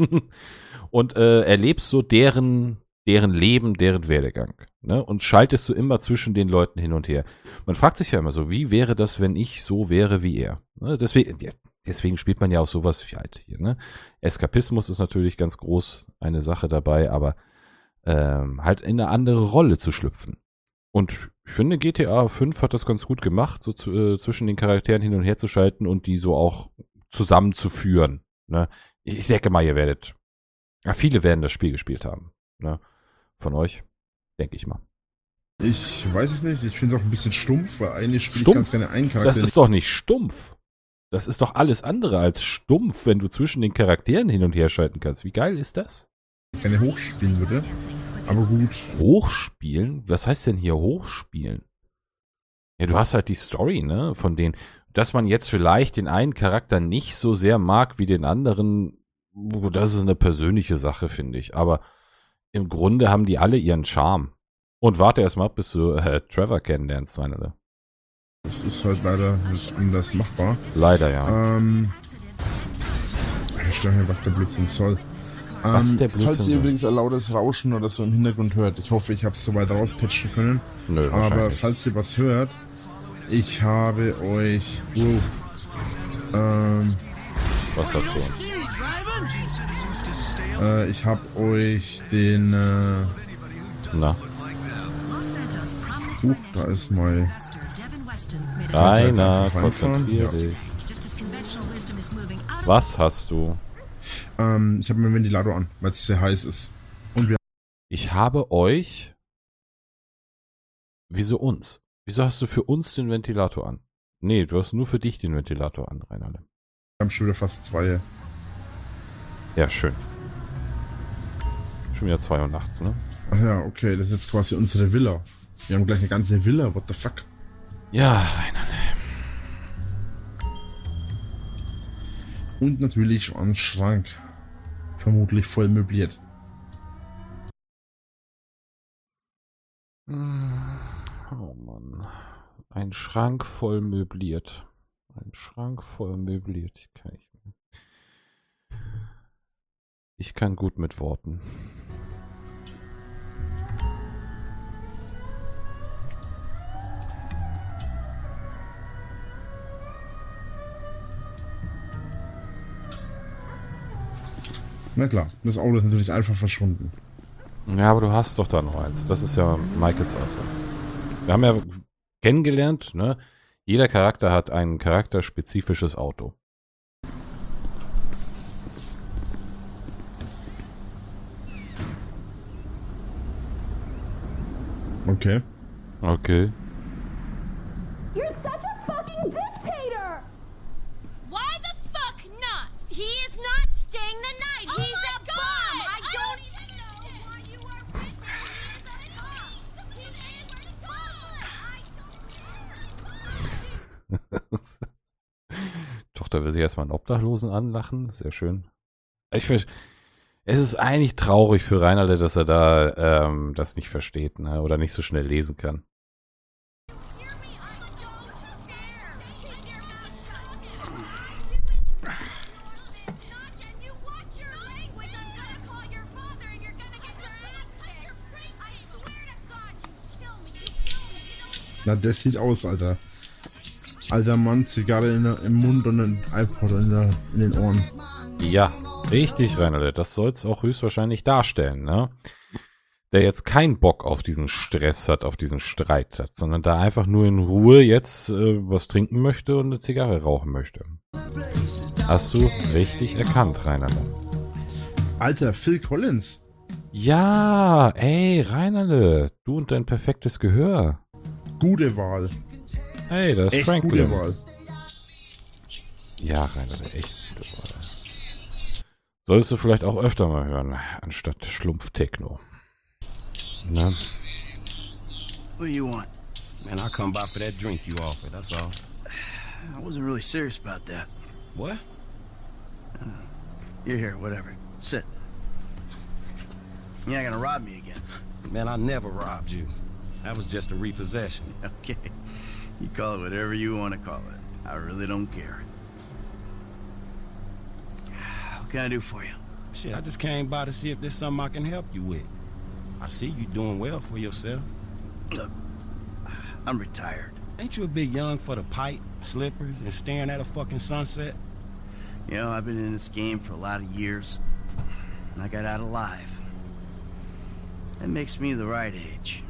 Und äh, erlebst so deren deren Leben, deren Werdegang. Ne? Und schaltest du immer zwischen den Leuten hin und her. Man fragt sich ja immer so, wie wäre das, wenn ich so wäre wie er? Ne? Deswegen, ja, deswegen spielt man ja auch sowas wie halt hier. Ne? Eskapismus ist natürlich ganz groß eine Sache dabei, aber ähm, halt in eine andere Rolle zu schlüpfen. Und ich finde, G T A fünf hat das ganz gut gemacht, so zu, äh, zwischen den Charakteren hin und her zu schalten und die so auch zusammenzuführen. Ne? Ich, ich denke mal, ihr werdet, ja, viele werden das Spiel gespielt haben. Ne? Von euch, denke ich mal. Ich weiß es nicht. Ich finde es auch ein bisschen stumpf, weil eigentlich spiele ich Stumpf? ganz gerne einen Charakter. Das ist doch nicht stumpf. Das ist doch alles andere als stumpf, wenn du zwischen den Charakteren hin und her schalten kannst. Wie geil ist das? ich gerne hochspielen würde. Aber gut. Hochspielen? Was heißt denn hier hochspielen? Ja, du hast halt die Story, ne, von denen, dass man jetzt vielleicht den einen Charakter nicht so sehr mag wie den anderen, das ist eine persönliche Sache, finde ich. Aber im Grunde haben die alle ihren Charme. Und warte erst mal, bis du äh, Trevor kennenlernst, Reinalde. Das ist halt leider nicht anders machbar. Leider, ja. Ähm. Ich stelle mir, was der Blödsinn soll. Ähm, Was der Blödsinn falls ihr soll? übrigens ein lautes Rauschen oder so im Hintergrund hört, ich hoffe, ich habe es soweit rauspatchen können. Nö, Aber wahrscheinlich. falls ihr was hört, ich habe euch. Wow, ähm, Was hast du uns? äh, ich habe euch den. Äh, Na, Huch, da ist mal... Rainer, Einfach konzentrier reinfahren. dich. Was hast du? Ähm, ich habe meinen Ventilator an, weil es sehr heiß ist. Und wir... Ich habe euch... Wieso uns? Wieso hast du für uns den Ventilator an? Nee, du hast nur für dich den Ventilator an, Rainer. haben schon wieder fast zwei. Ja, schön. Schon wieder zwei Uhr nachts, ne? Ach ja, okay, das ist jetzt quasi unsere Villa. Wir haben gleich eine ganze Villa, what the fuck? Ja, Rainer. Und natürlich ein Schrank. Vermutlich voll möbliert. Oh Mann. Ein Schrank voll möbliert. Ein Schrank voll möbliert. Ich kann, ich, ich kann gut mit Worten. Na klar, das Auto ist natürlich einfach verschwunden. Ja, aber du hast doch da noch eins. Das ist ja Michaels Auto. Wir haben ja kennengelernt, ne? Jeder Charakter hat ein charakterspezifisches Auto. Okay. Okay. You're such a fucking dictator! Why the fuck not? He is not staying the night. Oh He's a God. bomb. I, I don't even know why you are with him. He is a bomb. He is a bomb. I don't care. Tochter will sich erstmal einen Obdachlosen anlachen. Sehr schön. Ich find, es ist eigentlich traurig für Reinalde, dass er da ähm, das nicht versteht, ne? Oder nicht so schnell lesen kann. Na, das sieht aus, Alter. Alter Mann, Zigarre in der, im Mund und ein iPod in, der, in den Ohren. Ja, richtig, Reinalde. Das soll es auch höchstwahrscheinlich darstellen, ne? Der jetzt keinen Bock auf diesen Stress hat, auf diesen Streit hat, sondern da einfach nur in Ruhe jetzt äh, was trinken möchte und eine Zigarre rauchen möchte. Hast du richtig erkannt, Reinalde. Alter, Phil Collins. Ja, ey, Reinalde, du und dein perfektes Gehör. Gute Wahl. Hey, das ist Echt Franklin. gute Wahl. Ja, Reinalde, echt gute Wahl. Solltest du vielleicht auch öfter mal hören, anstatt Schlumpf-Techno. Ne? What do you want? Man, I come by for that drink you offered, that's all. I wasn't really serious about that. What? Uh, you're here, whatever. Sit. You're not gonna rob me again. Man, I never robbed you. That was just a repossession. Okay. You call it whatever you want to call it. I really don't care. What can I do for you? Shit, I just came by to see if there's something I can help you with. I see you doing well for yourself. Look, I'm retired. Ain't you a bit young for the pipe, slippers, and staring at a fucking sunset? You know, I've been in this game for a lot of years, and I got out alive. That makes me the right age.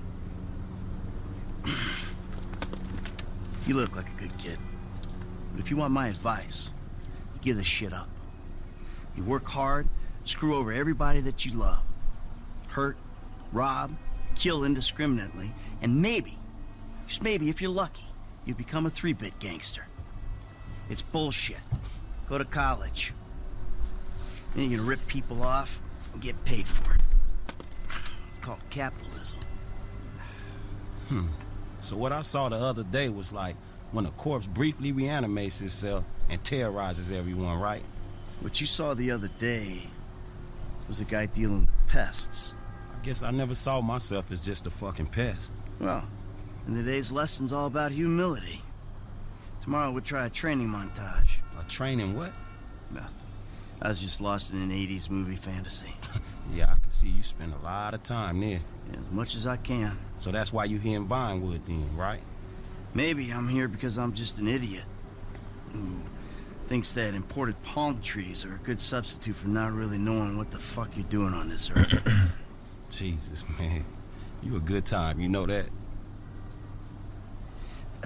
You look like a good kid. But if you want my advice, you give this shit up. You work hard, screw over everybody that you love. Hurt, rob, kill indiscriminately, and maybe, just maybe if you're lucky, you become a three-bit gangster. It's bullshit. Go to college. Then you're gonna rip people off and get paid for it. It's called capitalism. Hmm. So what I saw the other day was like when a corpse briefly reanimates itself and terrorizes everyone, right? What you saw the other day was a guy dealing with pests. I guess I never saw myself as just a fucking pest. Well, and today's lesson's all about humility. Tomorrow we'll try a training montage. A training what? Nothing. I was just lost in an eighties movie fantasy. Yeah, I can see you spend a lot of time there. Yeah, as much as I can. So that's why you here in Vinewood then, right? Maybe I'm here because I'm just an idiot who thinks that imported palm trees are a good substitute for not really knowing what the fuck you're doing on this earth. Jesus, man. You a good time, you know that?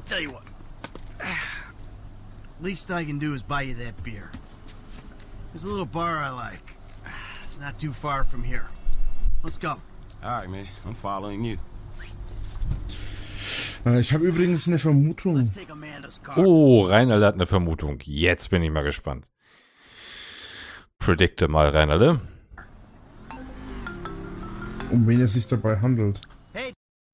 tell you what. Least I can do is buy you that beer. There's a little bar I like. It's not too far from here. Let's go. All right, man. I'm following you. Äh, ich habe übrigens eine Vermutung. Let's take Amanda's car. Oh, Reinalde hat eine Vermutung. Jetzt bin ich mal gespannt. Predikte mal, Reinalde. Um wen es sich dabei handelt. Hey.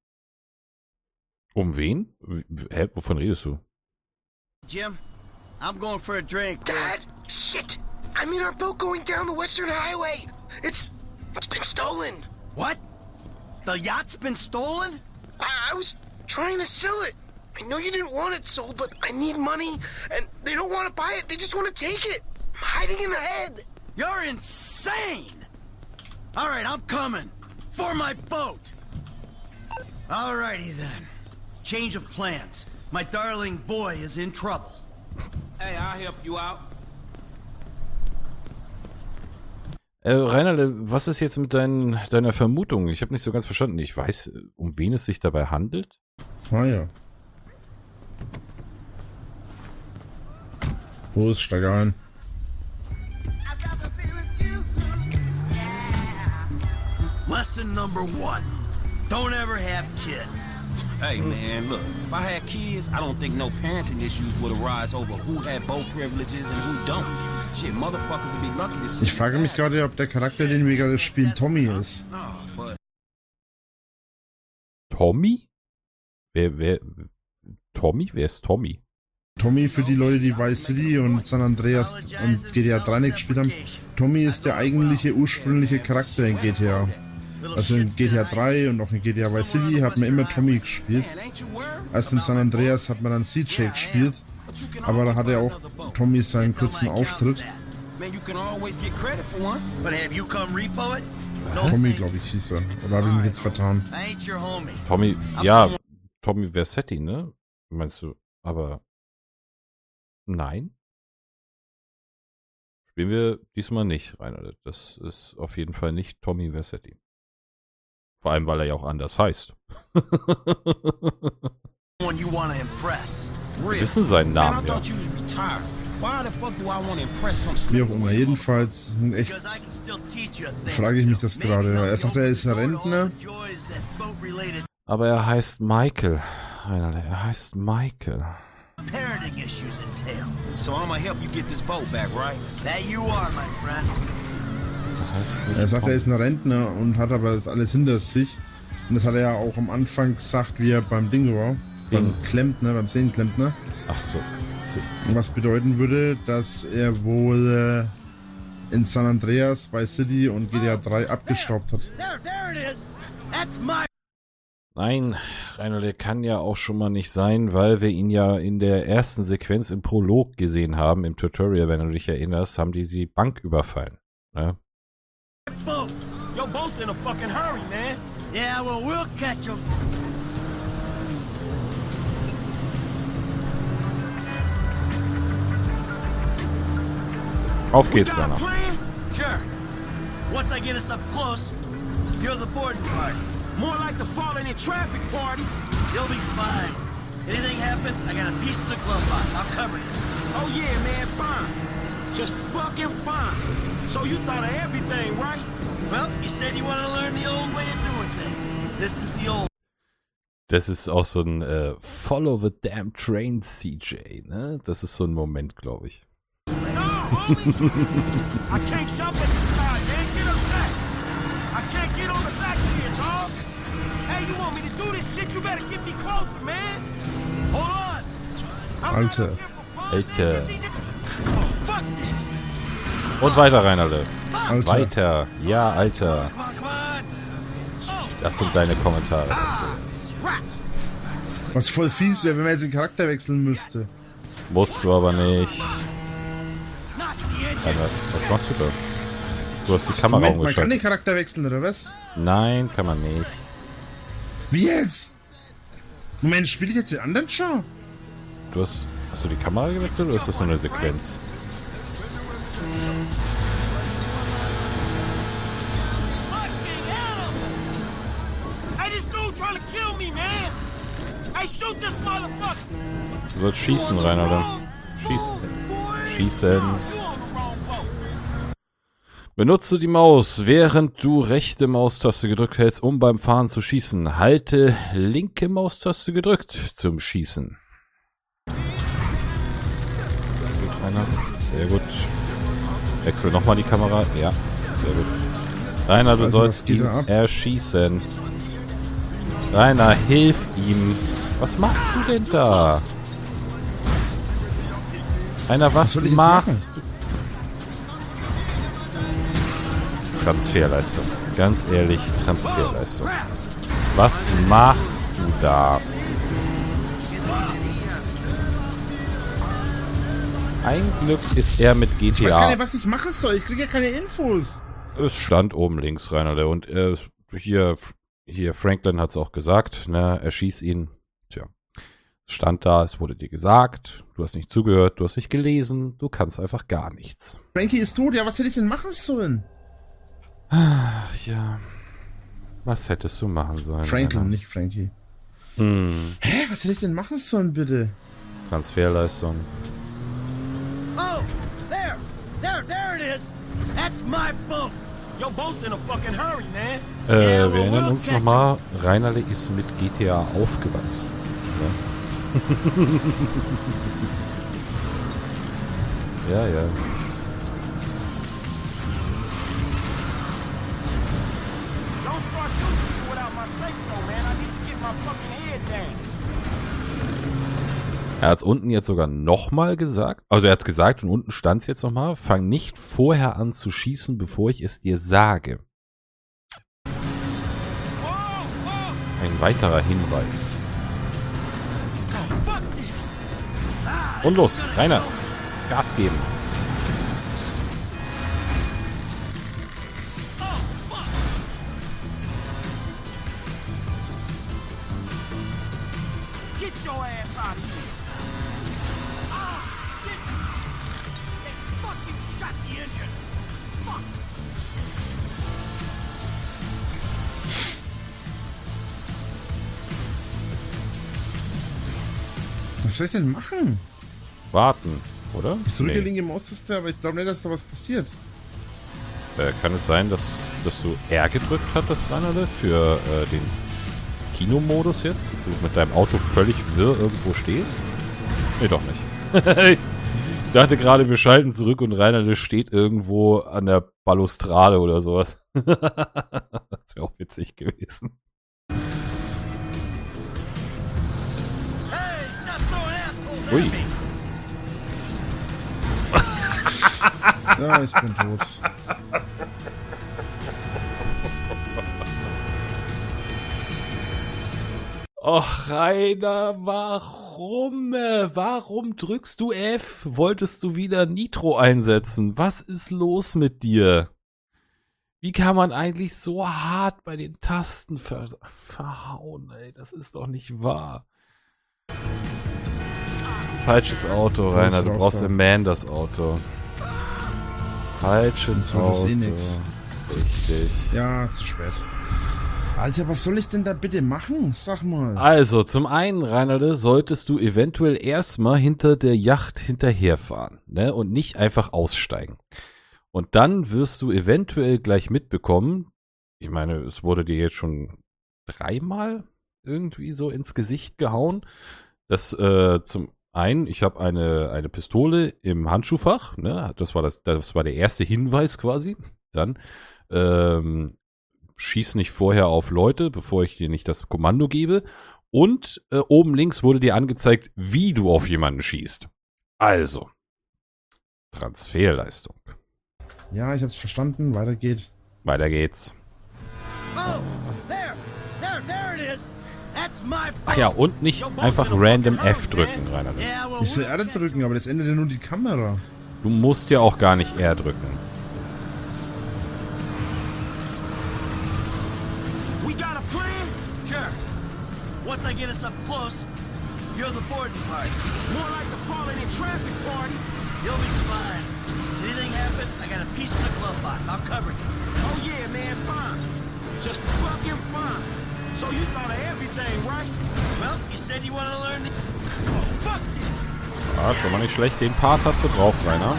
Um wen? W- Hä? Wovon redest du? Jim, I'm going for a drink. Dad, shit! I'm in our boat going down the Western Highway. It's it's been stolen. What? The yacht's been stolen? I, I was trying to sell it. I know you didn't want it sold, but I need money, and they don't want to buy it. They just want to take it. I'm hiding in the head. You're insane! All right, I'm coming. For my boat! Alrighty then. Change of plans. My darling boy is in trouble. Hey, I'll help you out. Äh, Reinalde, was ist jetzt mit dein, deiner Vermutung? Ich habe nicht so ganz verstanden. Ich weiß, um wen es sich dabei handelt. Ah ja. Los, steig ein. Lesson number one. Don't ever have kids. Hey, man, look. If I had kids, I don't think no parenting issues would arise over who had boat privileges and who don't. Shit, motherfuckers would be lucky to see. Ich frage mich gerade, ob der Charakter, den wir gerade spielen, Tommy ist. No, but Tommy? Wer, wer, Tommy? Wer ist Tommy? Tommy, für die Leute, die Vice City und San Andreas und G T A drei nicht gespielt haben, Tommy ist der eigentliche, ursprüngliche Charakter in G T A. Also in G T A drei und auch in G T A Vice City hat man immer Tommy gespielt. Erst in San Andreas hat man dann C J gespielt, aber da hat er auch Tommy seinen kurzen Auftritt. Tommy, glaube ich, hieß er. Oder habe ich mich jetzt vertan? Tommy, ja, Tommy Vercetti, ne? Meinst du? Aber nein? Spielen wir diesmal nicht, Reinhard. Das ist auf jeden Fall nicht Tommy Vercetti. Vor allem, weil er ja auch anders heißt. Wir wissen seinen Namen, ja. Wie auch immer, jedenfalls sind echt, frage ich mich das gerade. Er sagt, er ist Rentner. Aber er heißt Michael. Reinhard, er heißt Michael. Parenting issues entail. So I'm gonna help you get this boat back, right? That you are, my friend. Er sagt, er ist ein Rentner und hat aber das alles hinter sich. Und das hat er ja auch am Anfang gesagt, wie er beim Ding war. Beim Klempner, beim Szenenklempner. Ach so. Was bedeuten würde, dass er wohl äh, in San Andreas, Vice City und G T A drei abgestaubt hat. There, there it is. That's my Nein, Reinhold, der kann ja auch schon mal nicht sein, weil wir ihn ja in der ersten Sequenz im Prolog gesehen haben, im Tutorial, wenn du dich erinnerst, haben die die Bank überfallen. Ne? boat. Your boat's in a fucking hurry, man. Yeah, well, we'll catch him. Auf geht's, Werner. Sure. Once I get us up close, you're the boarding party. More like the falling in traffic party. You'll be fine. Anything happens, I got a piece in the glove box. I'll cover you. Oh yeah, man, fine. Just fucking fine. So you thought of everything, right? Well, you said you wanted to learn the old way of doing things. This is the old. Das ist auch so ein äh, Follow the damn train C J, ne? Das ist so ein Moment, glaube ich. I can't jump at the side, man. Get up back. I can't get on the back here, dog. Hey, you want me to do this shit? You better get me closer, man. Hold on. I'm Alter. Alter. Oh, fuck this. Und weiter, Reinalde. Alter. Weiter. Ja, Alter. Come on, come on. Das sind deine Kommentare dazu. Was voll fies wäre, wenn man jetzt den Charakter wechseln müsste. Musst du aber nicht. Reinhard, was machst du da? Du hast die Kamera Moment, man kann den umgeschaltet. Charakter wechseln, oder was? Nein, kann man nicht. Wie jetzt? Moment, spiele ich jetzt den anderen schon? Du hast, hast du die Kamera gewechselt oder ist das nur eine Sequenz? Fucking hell. Hey, this dude trying to kill me, man. Hey, shoot this motherfucker. Du sollst schießen, Rainer, dann. Schießen. Schießen. Benutze die Maus, während du rechte Maustaste gedrückt hältst, um beim Fahren zu schießen. Halte linke Maustaste gedrückt zum Schießen. Sehr gut, Rainer. Sehr gut. Wechsel nochmal die Kamera. Ja, sehr gut. Rainer, du Alter, sollst ihn erschießen. Rainer, hilf ihm. Was machst du denn da? Rainer, was, was machst du? Transferleistung. Ganz ehrlich, Transferleistung. Was machst du da? Ein Glück ist er mit G T A. Ich weiß gar nicht, was ich machen soll. Ich kriege ja keine Infos. Es stand oben links, Rainer. Und äh, hier, hier Franklin hat es auch gesagt. Ne, erschieß ihn. Tja. Es stand da, es wurde dir gesagt. Du hast nicht zugehört, du hast nicht gelesen. Du kannst einfach gar nichts. Frankie ist tot. Ja, was hätte ich denn machen sollen? Ach ja. Was hättest du machen sollen? Franklin, Rainer? nicht Frankie. Hm. Hä, was hätte ich denn machen sollen, bitte? Transferleistung. Oh, there, there, there it is. That's my boat. Your boat's in a fucking hurry, man. Äh, wir erinnern uns nochmal, Reinerle ist mit G T A aufgewachsen. Ja, ja. ja. Er hat es unten jetzt sogar nochmal gesagt. Also er hat es gesagt und unten stand es jetzt nochmal. Fang nicht vorher an zu schießen, bevor ich es dir sage. Ein weiterer Hinweis. Und los, Rainer. Gas geben. Was soll ich denn machen? Warten, oder? Ich drücke Nee. linke Maustaste, aber ich glaube nicht, dass da was passiert. Äh, kann es sein, dass, dass du R gedrückt hattest, Rainer, für äh, den Kinomodus jetzt? Du mit deinem Auto völlig wirr irgendwo stehst? Nee, doch nicht. Ich dachte gerade, wir schalten zurück und Rainer steht irgendwo an der Balustrade oder sowas. Das wäre auch witzig gewesen. Ui. Ja, ich bin tot. Och, Rainer, warum? Warum drückst du F? Wolltest du wieder Nitro einsetzen? Was ist los mit dir? Wie kann man eigentlich so hart bei den Tasten ver verhauen, ey? Das ist doch nicht wahr. Falsches Auto, Rainer. Du brauchst Amandas Auto. Falsches Auto. Eh nix. Richtig. Ja, zu spät. Alter, was soll ich denn da bitte machen? Sag mal. Also, zum einen, Rainer, solltest du eventuell erstmal hinter der Yacht hinterherfahren, ne? Und nicht einfach aussteigen. Und dann wirst du eventuell gleich mitbekommen, ich meine, es wurde dir jetzt schon dreimal irgendwie so ins Gesicht gehauen, dass äh, zum einen, ich habe eine, eine Pistole im Handschuhfach, ne? Das war das, das war der erste Hinweis quasi. Dann, ähm, schieß nicht vorher auf Leute, bevor ich dir nicht das Kommando gebe. Und äh, oben links wurde dir angezeigt, wie du auf jemanden schießt. Also, Transferleistung. Ja, ich hab's verstanden. Weiter geht. Weiter geht's. Oh, there, there, there it is. That's my boat. Ach ja, und nicht einfach random F drücken, Rainer. Yeah, well, Ich soll we're R drücken, aber das ändert ja nur die Kamera. Du musst ja auch gar nicht R drücken. We got a plan? Sure. Once I get us up close, you're the boarding party. More like the falling in traffic party. You'll be fine. Anything happens, I got a piece in the glove box. I'll cover you. Oh yeah, man, fine. Just fucking fine. So you thought of everything, right? Well, you said you wanted to learn the... Oh, fuck this. Ja, schon mal nicht schlecht. Den Part hast du drauf, Rainer.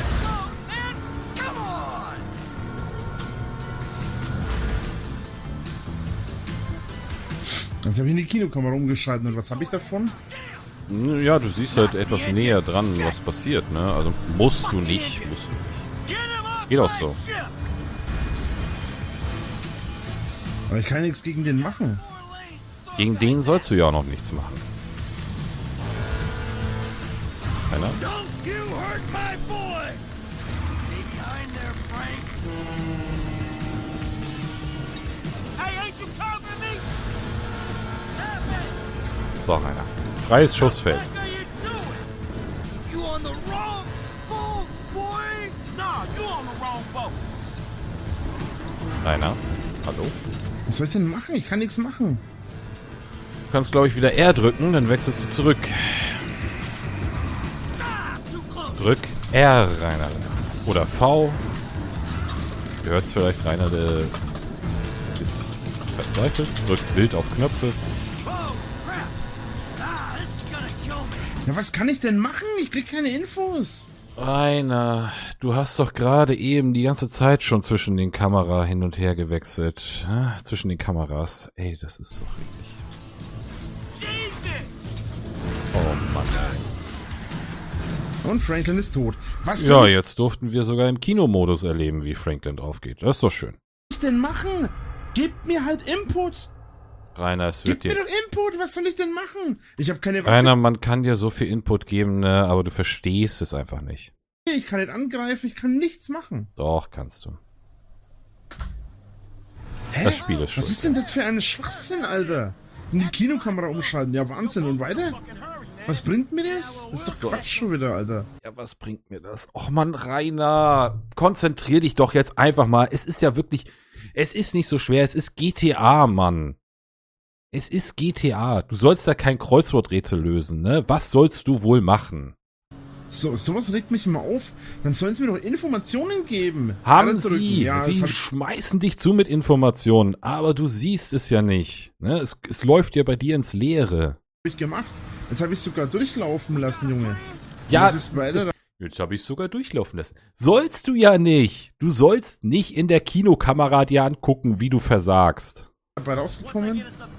Jetzt habe ich in die Kinokamera umgeschaltet und was habe ich davon? Ja, du siehst halt etwas näher dran, was passiert, ne? Also musst du nicht, musst du nicht. Geht auch so. Aber ich kann nichts gegen den machen. Gegen den sollst du ja auch noch nichts machen. Keiner? So, Rainer. Freies Schussfeld. Rainer? Hallo? Was soll ich denn machen? Ich kann nichts machen. Du kannst, glaube ich, wieder R drücken, dann wechselst du zurück. Drück R, Rainer. Oder V. Ihr hört es vielleicht, Rainer, der ist verzweifelt. Drückt wild auf Knöpfe. Ja, was kann ich denn machen? Ich krieg keine Infos. Rainer, du hast doch gerade eben die ganze Zeit schon zwischen den Kamera hin und her gewechselt. Ja, zwischen den Kameras. Ey, das ist so richtig. Oh Mann, ey. Und Franklin ist tot. Was Ja, soll jetzt durften wir sogar im Kinomodus erleben, wie Franklin drauf geht. Das ist doch schön. ich denn machen? Gebt mir halt Input. Rainer, es wird Gib dir... mir doch Input. Was soll ich denn machen? Ich habe keine Waffe. Rainer, man kann dir so viel Input geben, ne, aber du verstehst es einfach nicht. Ich kann nicht angreifen. Ich kann nichts machen. Doch, kannst du. Hä? Das Spiel ist schuld. Was ist denn das für ein Schwachsinn, Alter? In die Kinokamera umschalten. Ja, Wahnsinn. Und weiter? Was bringt mir das? Das ist doch So. Quatsch schon wieder, Alter. Ja, was bringt mir das? Och Mann, Rainer, konzentrier dich doch jetzt einfach mal. Es ist ja wirklich, es ist nicht so schwer. Es ist G T A, Mann. Es ist G T A. Du sollst da kein Kreuzworträtsel lösen, ne? Was sollst du wohl machen? So, sowas regt mich immer auf. Dann sollen sie mir doch Informationen geben. Haben Alle zurück. sie. Ja, sie das hab ich- schmeißen dich zu mit Informationen, aber du siehst es ja nicht. Ne? Es, es läuft ja bei dir ins Leere. hab ich gemacht. Jetzt habe ich sogar durchlaufen lassen, Junge. Ja, Was ist weiter? jetzt habe ich sogar durchlaufen lassen. Sollst du ja nicht. Du sollst nicht in der Kinokamera dir angucken, wie du versagst. Dabei rausgekommen?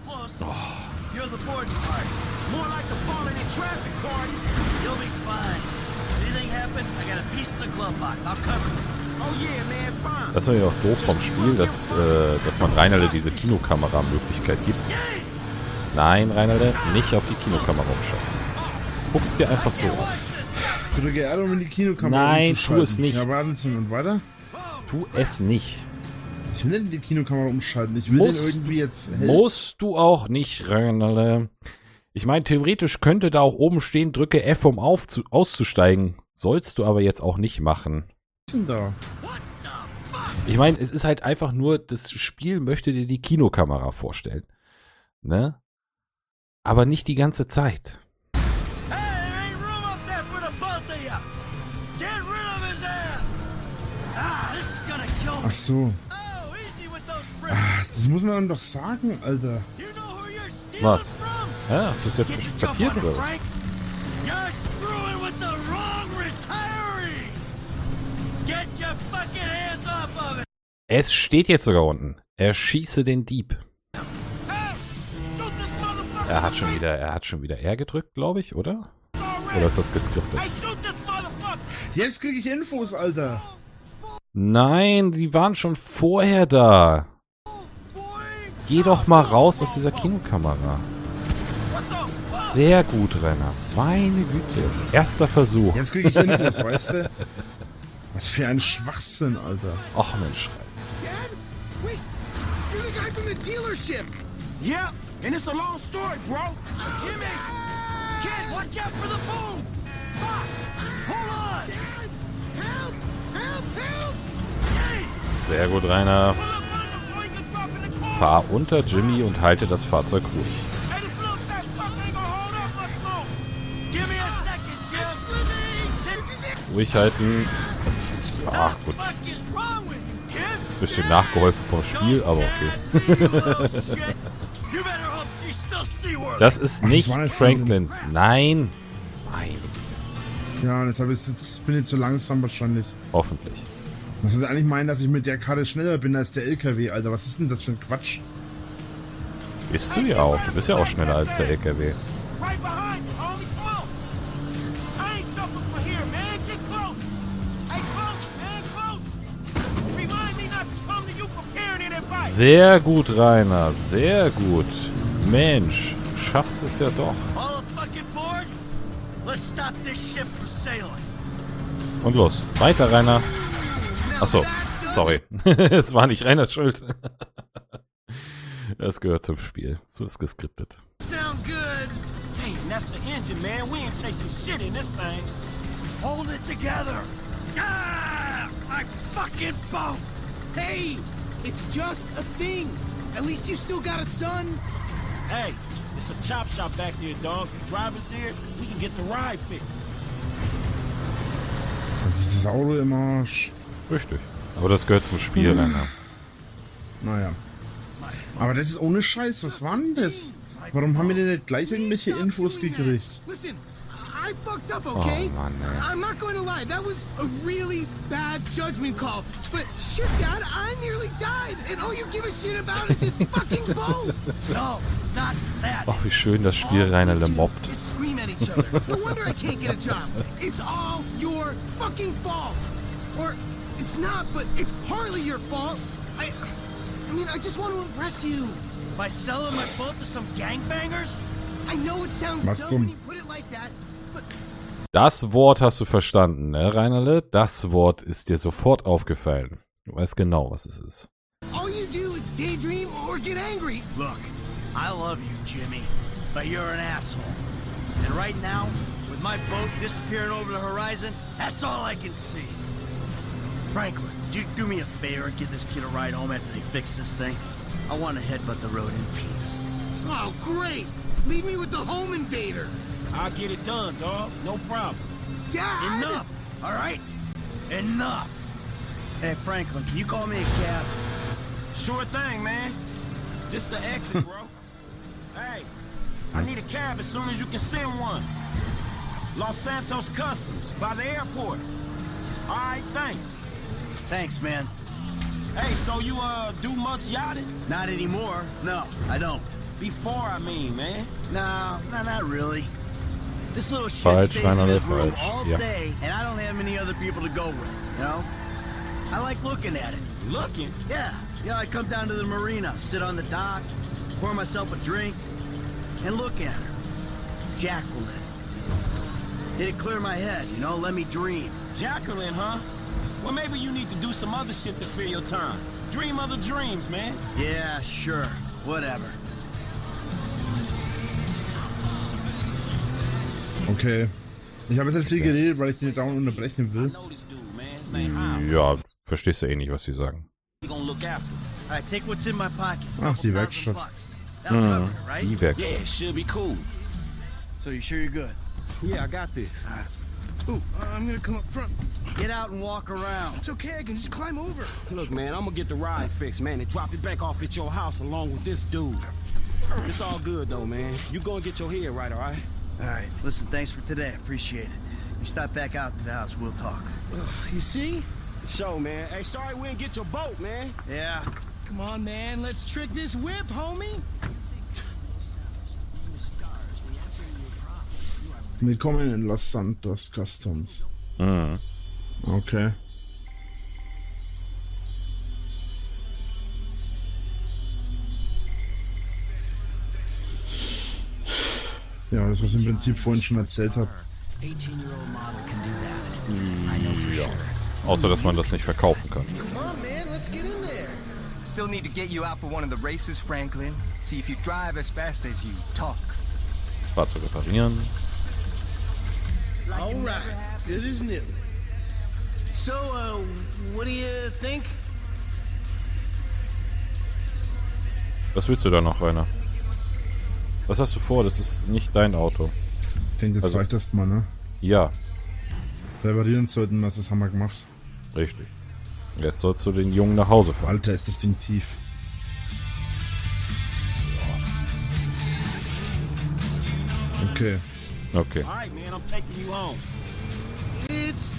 Das war ja auch doof vom Spiel, dass, äh, dass man Reinalde diese Kinokamera-Möglichkeit gibt. Nein, Reinalde, nicht auf die Kinokamera umschauen. Guckst dir einfach so an. Drücke R, um in die Kinokamera Nein, umzuschalten. tu es nicht. Ja, Wahnsinn. Und weiter? Tu es nicht. Ich will nicht in die Kinokamera umschalten. Ich will Musst- den irgendwie jetzt helfen. Musst du auch nicht, Reinalde. Ich meine, theoretisch könnte da auch oben stehen, drücke F, um aufzu- auszusteigen. Sollst du aber jetzt auch nicht machen. Was ist denn da? Ich meine, es ist halt einfach nur, das Spiel möchte dir die Kinokamera vorstellen. Ne? Aber nicht die ganze Zeit. Ach so. Ah, das muss man dann doch sagen, Alter. Was? Ja, hast du es jetzt kapiert oder was? Es steht jetzt sogar unten. Erschieße den Dieb. Er hat schon wieder, er hat schon wieder R gedrückt, glaube ich, oder? Oder ist das geskriptet? Jetzt kriege ich Infos, Alter. Nein, die waren schon vorher da. Geh doch mal raus aus dieser Kinokamera. Sehr gut, Renner. Meine Güte. Erster Versuch. Jetzt kriege ich Infos, weißt du? Was für ein Schwachsinn, Alter. Ach Mensch. Wait, you're the guy from the dealership. Yeah, and it's a long story, bro. Jimmy, kid, watch out for the boom. Fuck, hold on. Dad, help, help, help. Sehr gut, Rainer. Fahr unter Jimmy und halte das Fahrzeug ruhig. Hey, this little fat fuck ain't gonna hold up much more. Give me a second, Jim. Ruhig halten. Ach gut. What the fuck is wrong with you, kid? Bisschen nachgeholfen vom Spiel, aber okay. You little shit. You better hope she's still seaworthy. Das ist Ach, nicht das war nicht Franklin. Nein. Meine Güte. Ja, und jetzt, hab ich, jetzt bin ich zu langsam wahrscheinlich. Hoffentlich. Was soll eigentlich meinen, dass ich mit der Karre schneller bin als der L K W, Alter? Was ist denn das für ein Quatsch? Bist du ja auch. Du bist ja auch schneller als der L K W. Right behind you, homie. Come on. I ain't jumping from here, man. Get close. Hey, close, man, close. Remind me not to come to you preparing in advice. Sehr gut, Rainer. Sehr gut. Mensch, schaffst es ja doch. All fucking board? Let's stop this ship from sailing. Und los. Weiter, Rainer. Achso, sorry. Es war nicht Rainers Schuld. Das gehört zum Spiel. So ist geskriptet. Sound good. Hey, that's the engine, man. We ain't chasing shit in this thing. Hold it together. Ah, my fucking boat. Hey, it's just a thing. At least you still got a son. Hey, it's a chop shop back there, dog. You drive us there, we can get the ride fixed. Dieses Auto im Arsch. Richtig. Aber das gehört zum Spiel, Rainer. Naja. Aber das ist ohne Scheiß. Was war denn das? Warum haben wir denn nicht gleich irgendwelche Infos gekriegt? Listen, I fucked up, okay? Oh, Mann, ey. I'm not going to lie. That was a really bad judgment call. But shit, Dad, I nearly died. And all you give a shit about is this fucking boat. No, not that. Ach, wie schön das Spiel Rainerle mobbt. Is scream at each other. No wonder I can't get a job. It's all your fucking fault. Or it's not, but it's partly your fault. I, I mean, I just want to impress you. By selling my boat to some gangbangers? I know it sounds Was dumb zum- when you put it like that, but Das Wort hast du verstanden, ne, Rainerle? Das Wort ist dir sofort aufgefallen. Du weißt genau, was es ist. all you do is daydream or get angry. Look, I love you, Jimmy, but you're an asshole. And right now, with my boat disappearing over the horizon, that's all I can see. Franklin, would you do me a favor and give this kid a ride home after they fix this thing? I want to headbutt the road in peace. Oh, great. Leave me with the home invader. I'll get it done, dog. No problem. Dad! Enough, all right? Enough. Hey, Franklin, can you call me a cab? Sure thing, man. This the exit, bro. Hey, I need a cab as soon as you can send one. Los Santos Customs, by the airport. All right, thanks. Thanks, man. Hey, so you, uh, do much yachting? Not anymore. No, I don't. Before, I mean, man. No, no, not really. This little shit Falsch, stays in Rainer, this room falsch. all Ja. day, and I don't have many other people to go with, you know? I like looking at it. Looking? Yeah, yeah, I come down to the marina, sit on the dock, pour myself a drink, and look at her. Jacqueline. It'd clear my head, you know, let me dream. Jacqueline, huh? Well, maybe you need to do some other shit to fill your time. Dream other dreams, man. Yeah, sure, whatever. Okay. Ich habe jetzt nicht viel geredet, weil ich den dauernd unterbrechen I will. know this dude, man. His name Howard. Ja, verstehst du eh nicht, was sie sagen. We gonna look after him. All right, take what's in my pocket. Ach, die Couple Werkstatt. thousand bucks. That'll Hm, cover it, right? die Werkstatt. Yeah, should be cool. So you sure you're good? Yeah, I got this. Ooh, I'm gonna come up front. Get out and walk around. It's okay, I can just climb over. Look, man, I'm gonna get the ride fixed, man, and drop it back off at your house along with this dude. It's all good, though, man. You go and get your head right, all right? All right, listen, thanks for today. Appreciate it. You stop back out to the house, we'll talk. You see? Show, man. Hey, sorry we didn't get your boat, man. Yeah. Come on, man, let's trick this whip, homie. Willkommen in Los Santos Customs. Mhm. Okay. Ja, das was ich im Prinzip vorhin schon erzählt habe. Ja. Außer, dass man das nicht verkaufen kann. Come on, man, let's get in there. Still need to get you out for one of the races, Franklin. See if you drive as fast as you talk. Fahrzeug reparieren. All right, good as new. So, uh, what do you think? Was willst du da noch, Rainer? Was hast du vor? Das ist nicht dein Auto. Ich denke, das Also- reicht erstmal, ne? Ja, Reparieren sollten, was das haben wir gemacht. richtig. Jetzt sollst du den Jungen nach Hause fahren. Alter, ist das Ding tief. Okay. Okay. All right, man, I'm taking you home.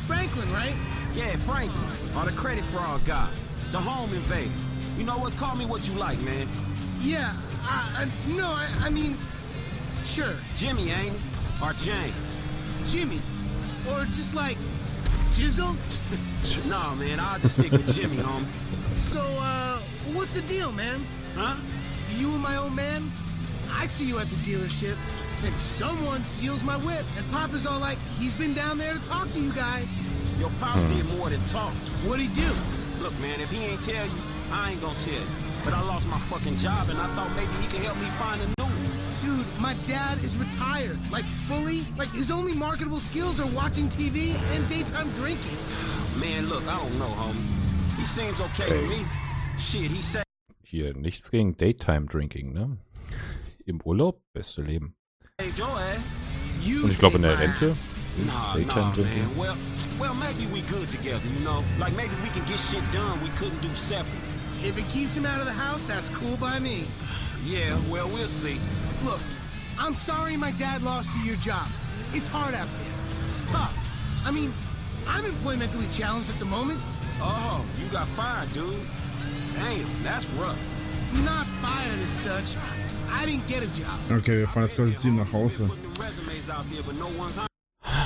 Franklin, right? Yeah, Franklin, or the credit fraud guy, the home invader. You know what? Call me what you like, man. Yeah, I, I, no, I, I mean, sure. Jimmy, ain't it? Or James? Jimmy. Or just like, Jizzle? Nah, man, I'll just stick with Jimmy, homie. So, uh, what's the deal, man? Huh? You and my old man? I see you at the dealership, and someone steals my whip, and Papa's all like, he's been down there to talk to you guys. Your pops Hmm. did more than talk. What'd he do? Look, man, if he ain't tell you, I ain't gonna tell you. But I lost my fucking job, and I thought maybe he could help me find a new one. Dude, my dad is retired, like fully. Like his only marketable skills are watching T V and daytime drinking. Man, look, I don't know, homie. He seems okay to me. Shit, he said. Hier, nichts gegen Daytime Drinking, ne? Im Urlaub, beste Leben. Hey, Joe, Und ich glaube in der Rente, Nah, Daytime nah, Drinking. man. Well, well, maybe we good together, you know? Like, maybe we can get shit done we couldn't do separate. If it keeps him out of the house, that's cool by me. Yeah, well, we'll see. Look, I'm sorry my dad lost you your job. It's hard out there. Tough. I mean, I'm employmentally challenged at the moment. Oh, you got fired, dude. Damn, that's rough. Not fired as such. I didn't get a job. Okay, wir fahren jetzt quasi zu ihm nach Hause. Resumes out there, but no one's on.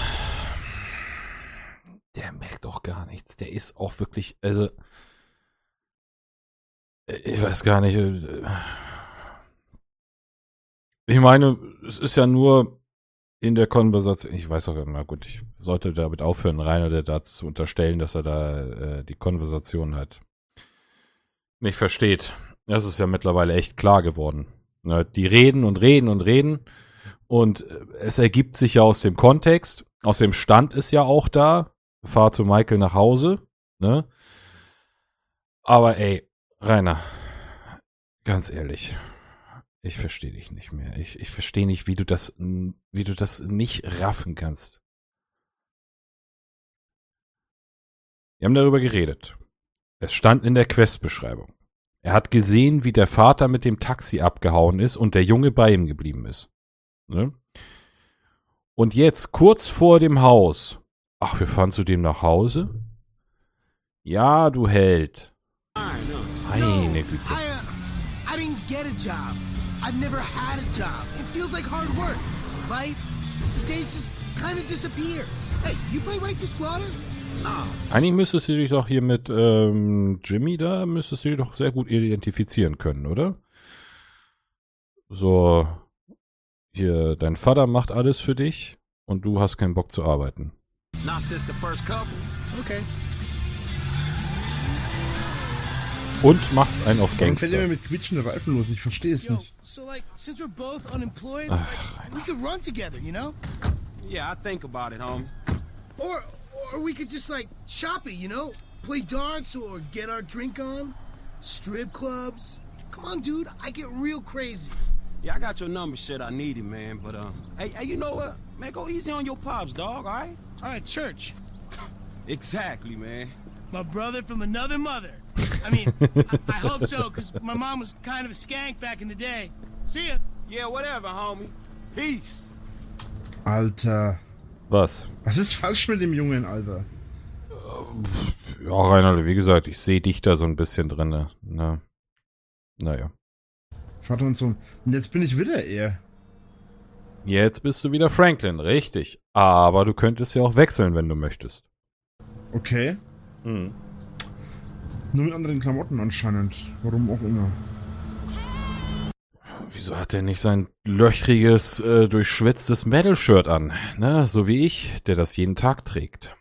Der merkt auch gar nichts. Der ist auch wirklich, also, ich weiß gar nicht. Ich meine, es ist ja nur in der Konversation, ich weiß auch immer, gut, ich sollte damit aufhören, Rainer der dazu zu unterstellen, dass er da äh, die Konversation halt nicht versteht. Das ist ja mittlerweile echt klar geworden. Ne, die reden und reden und reden und es ergibt sich ja aus dem Kontext, aus dem Stand ist ja auch da, fahr zu Michael nach Hause, ne? Aber ey, Rainer, ganz ehrlich, ich verstehe dich nicht mehr. Ich, ich verstehe nicht, wie du das, wie du das nicht raffen kannst. Wir haben darüber geredet. Es stand in der Questbeschreibung. Er hat gesehen, wie der Vater mit dem Taxi abgehauen ist und der Junge bei ihm geblieben ist. Ne? Und jetzt, kurz vor dem Haus, ach, wir fahren zu dem nach Hause? Ja, du Held. Meine Güte. I, uh, I didn't get a job. I've never had a job. It feels like hard work. Life, the days just kind of disappear. Hey, you play Righteous Slaughter? Nah. Eigentlich müsstest du dich doch hier mit ähm, Jimmy da, müsstest du dich doch sehr gut identifizieren können, oder? So, hier, dein Vater macht alles für dich und du hast keinen Bock zu arbeiten. Not since the first couple. Okay. Und machst einen auf Warum fährt Gangster. ihr mit quietschenden Reifen los? Ich verstehe es Yo, nicht. so like, since we're both unemployed, Ach, like, we could run together, you know? Yeah, I think about it, homie. Or, or we could just like shop it, you know? Play darts or get our drink on. Strip clubs. Come on, dude, I get real crazy. Yeah, I got your number, shit. I need it, man. But um, hey, hey, you know what? Man, go easy on your pops, dog. All right? All right, church. Exactly, man. My brother from another mother. I mean, I, I hope so, because my mom was kind of a skank back in the day. See ya. Yeah, whatever, homie. Peace. Alter. Was? Was ist falsch mit dem Jungen, Alter? Ja, Rainer, wie gesagt, ich sehe dich da so ein bisschen drin. Ne? Naja. Vater und Sohn. Und jetzt bin ich wieder er. Jetzt bist du wieder Franklin, richtig. Aber du könntest ja auch wechseln, wenn du möchtest. Okay. Hm. Nur mit anderen Klamotten anscheinend. Warum auch immer. Wieso hat er nicht sein löchriges, äh, durchschwitztes Metal-Shirt an? Ne? So wie ich, der das jeden Tag trägt.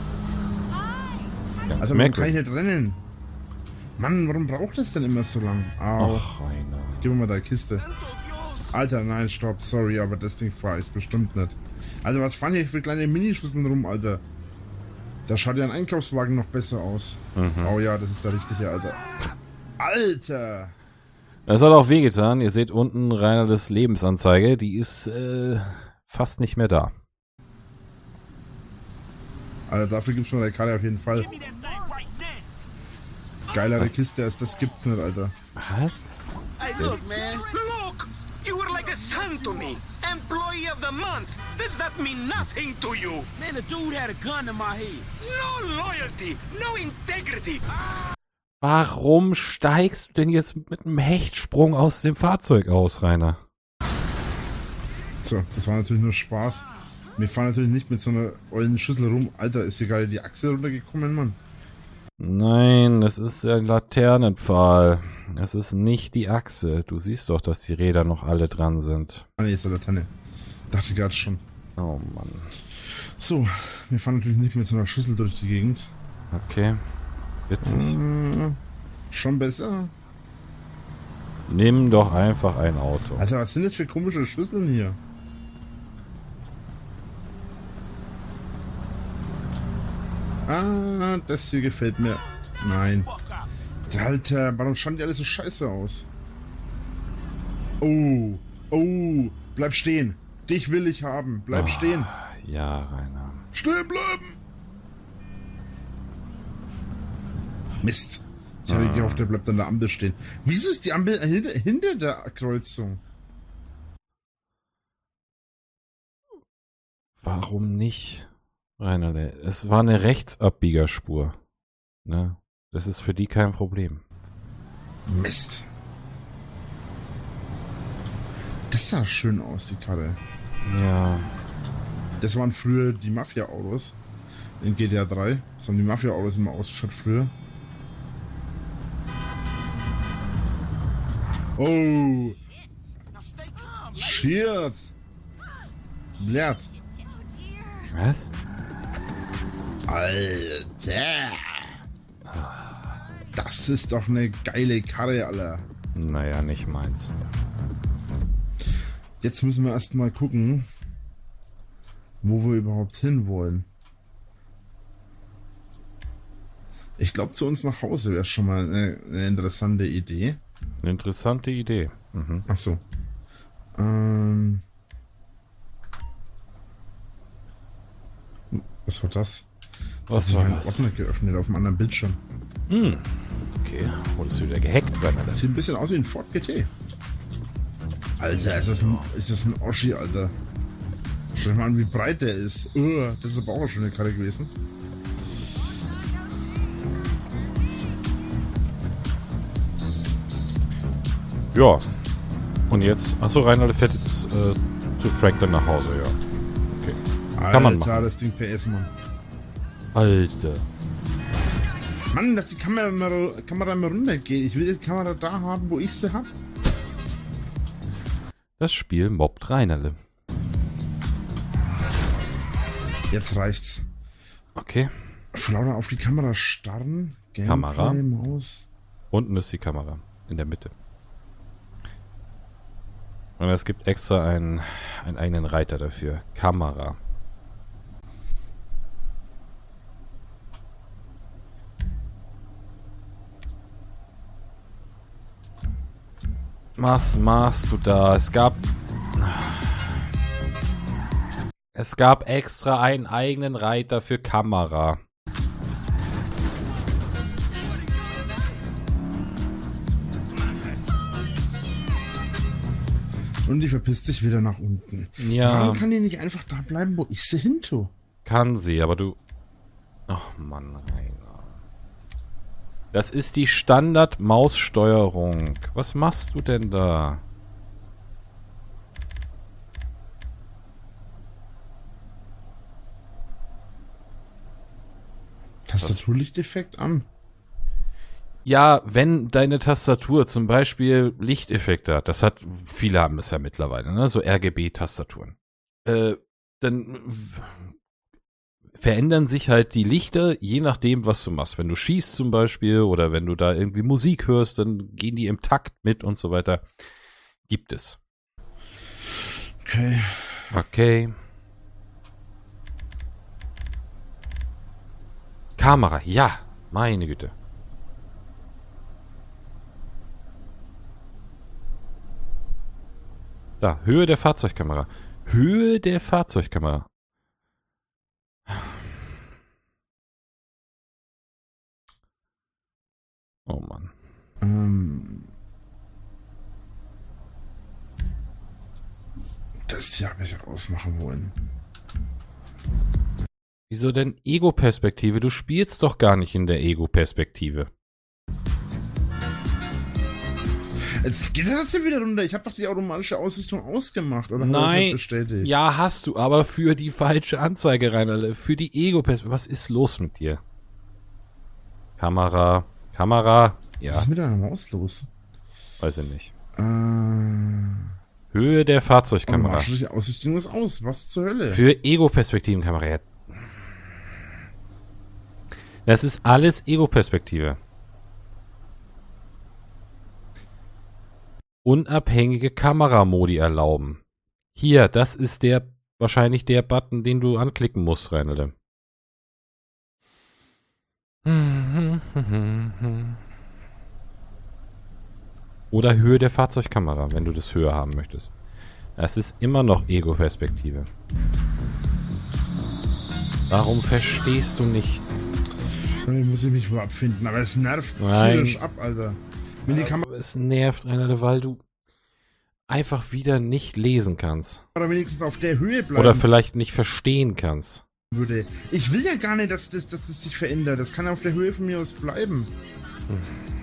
Ganz Also man kann ich merkwürdig. nicht rennen. Mann, warum braucht das denn immer so lang? Au. Ach, Rainer. Gib mir mal deine Kiste. Alter, nein, stopp, sorry, aber das Ding fahre ich bestimmt nicht. Also was fahren hier für kleine Minischüsseln rum, Alter? Da schaut ja ein Einkaufswagen noch besser aus. Mhm. Oh ja, das ist der richtige, Alter. Alter! Das hat auch wehgetan. Ihr seht unten Rainer des Lebensanzeige. Die ist äh, fast nicht mehr da. Also dafür gibt's mir der Karte auf jeden Fall. Geilere Was? Kiste als das gibt's nicht, Alter. Was? Hey, look, man. Look! You were like a son to me. Employee of the Month. Does that mean nothing to you? Man, the dude had a gun in my head. No loyalty, no integrity. Warum steigst du denn jetzt mit einem Hechtsprung aus dem Fahrzeug aus, Rainer? So, das war natürlich nur Spaß. Wir fahren natürlich nicht mit so einer ollen Schüssel rum. Alter, ist hier gerade die Achse runtergekommen, Mann. Nein, es ist ein Laternenpfahl. Es ist nicht die Achse. Du siehst doch, dass die Räder noch alle dran sind. Ah, nee, ist eine Laterne. Dachte ich gerade schon. Oh Mann. So, wir fahren natürlich nicht mit so einer Schüssel durch die Gegend. Okay. Witzig. Äh, schon besser. Nimm doch einfach ein Auto. Alter, was sind das für komische Schüsseln hier? Ah, das hier gefällt mir. Nein. Alter, warum schauen die alle so scheiße aus? Oh, oh, bleib stehen. Dich will ich haben. Bleib Oh, stehen. Ja, Rainer. Stehen bleiben. Mist. Ich hatte Ah. gehofft, der bleibt an der Ampel stehen. Wieso ist die Ampel hinter, hinter der Kreuzung? Warum nicht, Rainer? Es war eine Rechtsabbiegerspur. Ne? Das ist für die kein Problem. Mist. Das sah schön aus, die Karre. Ja. Das waren früher die Mafia-Autos in G T A drei. So haben die Mafia-Autos immer ausgeschaut früher. Oh! Shit! Blärt! Was? Alter! Das ist doch eine geile Karre, Alter. Naja, nicht meins. Jetzt müssen wir erstmal gucken, wo wir überhaupt hin wollen. Ich glaube, zu uns nach Hause wäre schon mal eine, eine interessante Idee. Eine interessante Idee. Mhm. Ach so. Ähm. Was war das? Was Ich war hab meinen was? Ordner geöffnet auf einem anderen Bildschirm. Hm. Okay, wurdest du wieder gehackt, Rainer? Das sieht ein bisschen aus wie ein Ford G T. Alter, ist das ein, ist das ein Oschi, Alter. Schau dir mal an, wie breit der ist. Uh, das ist aber auch eine schöne Karre gewesen. Ja. Und jetzt, achso, Rainer fährt jetzt äh, zu Franklin nach Hause, ja. Okay. Alter, Kann man machen. das Ding P S, Mann. Alter. Mann, dass die Kamera immer, Kamera immer runtergeht. Ich will die Kamera da haben, wo ich sie hab. Das Spiel mobbt Reinerle. Jetzt reicht's. Okay. Flauder auf die Kamera starren. Gameplay, Kamera. Maus. Unten ist die Kamera. In der Mitte. Und es gibt extra einen, einen eigenen Reiter dafür. Kamera. Was machst du da? Es gab... Es gab extra einen eigenen Reiter für Kamera. Und die verpisst sich wieder nach unten. Ja. Warum kann die nicht einfach da bleiben, wo ich sie hin tue? Kann sie, aber du... Ach Mann, Rainer. Das ist die Standard-Maussteuerung. Was machst du denn da? Tastaturlichteffekt an. Ja, wenn deine Tastatur zum Beispiel Lichteffekte hat, das hat, viele haben das ja mittlerweile, ne? So R G B-Tastaturen. Äh, dann w- verändern sich halt die Lichter, je nachdem, was du machst. Wenn du schießt zum Beispiel oder wenn du da irgendwie Musik hörst, dann gehen die im Takt mit und so weiter. Gibt es. Okay. Okay. Kamera, ja, meine Güte. Da, Höhe der Fahrzeugkamera. Höhe der Fahrzeugkamera. Oh Mann. Ähm, Das hier habe ich rausmachen wollen. Wieso denn Ego-Perspektive? Du spielst doch gar nicht in der Ego-Perspektive. Jetzt geht das hier wieder runter. Ich habe doch die automatische Ausrichtung ausgemacht. Oder Nein. Bestätigt? Ja, hast du, aber für die falsche Anzeige rein, Alter. Für die Ego-Perspektive. Was ist los mit dir? Kamera. Kamera. Ja. Was ist mit deiner Maus los? Weiß ich nicht. Äh... Höhe der Fahrzeugkamera. Die Ausrichtung ist aus. Was zur Hölle? Für Ego-Perspektivenkamera. Ja. Das ist alles Ego-Perspektive. Unabhängige Kameramodi erlauben. Hier, das ist der wahrscheinlich der Button, den du anklicken musst, Reinalde. Oder Höhe der Fahrzeugkamera, wenn du das höher haben möchtest. Das ist immer noch Ego-Perspektive. Warum verstehst du nicht? Damit muss ich mich wohl abfinden, aber es nervt tierisch ab, Alter. Wenn die Kamera es nervt, Reinalde, weil du einfach wieder nicht lesen kannst. Oder wenigstens auf der Höhe bleiben Oder vielleicht nicht verstehen kannst. Würde. Ich will ja gar nicht, dass das, dass das sich verändert. Das kann auf der Höhe von mir aus bleiben. Hm.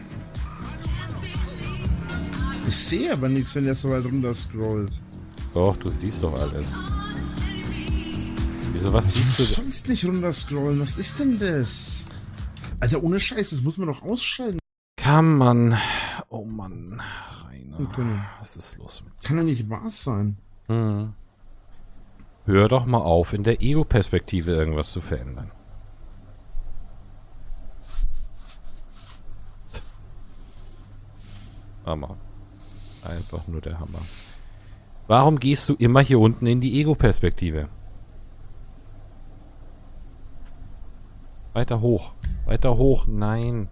Ich sehe aber nichts, wenn der so weit runter scrollt. Doch, du siehst doch alles. Wieso, was siehst du? Du sollst nicht runter scrollen. Was ist denn das? Alter, ohne Scheiß, das muss man doch ausschalten. Kann man. Oh Mann, Rainer. Was ist los mit dir? Kann ja nicht wahr sein. Hm. Hör doch mal auf, in der Ego-Perspektive irgendwas zu verändern. Hammer. Einfach nur der Hammer. Warum gehst du immer hier unten in die Ego-Perspektive? Weiter hoch. Weiter hoch. Nein.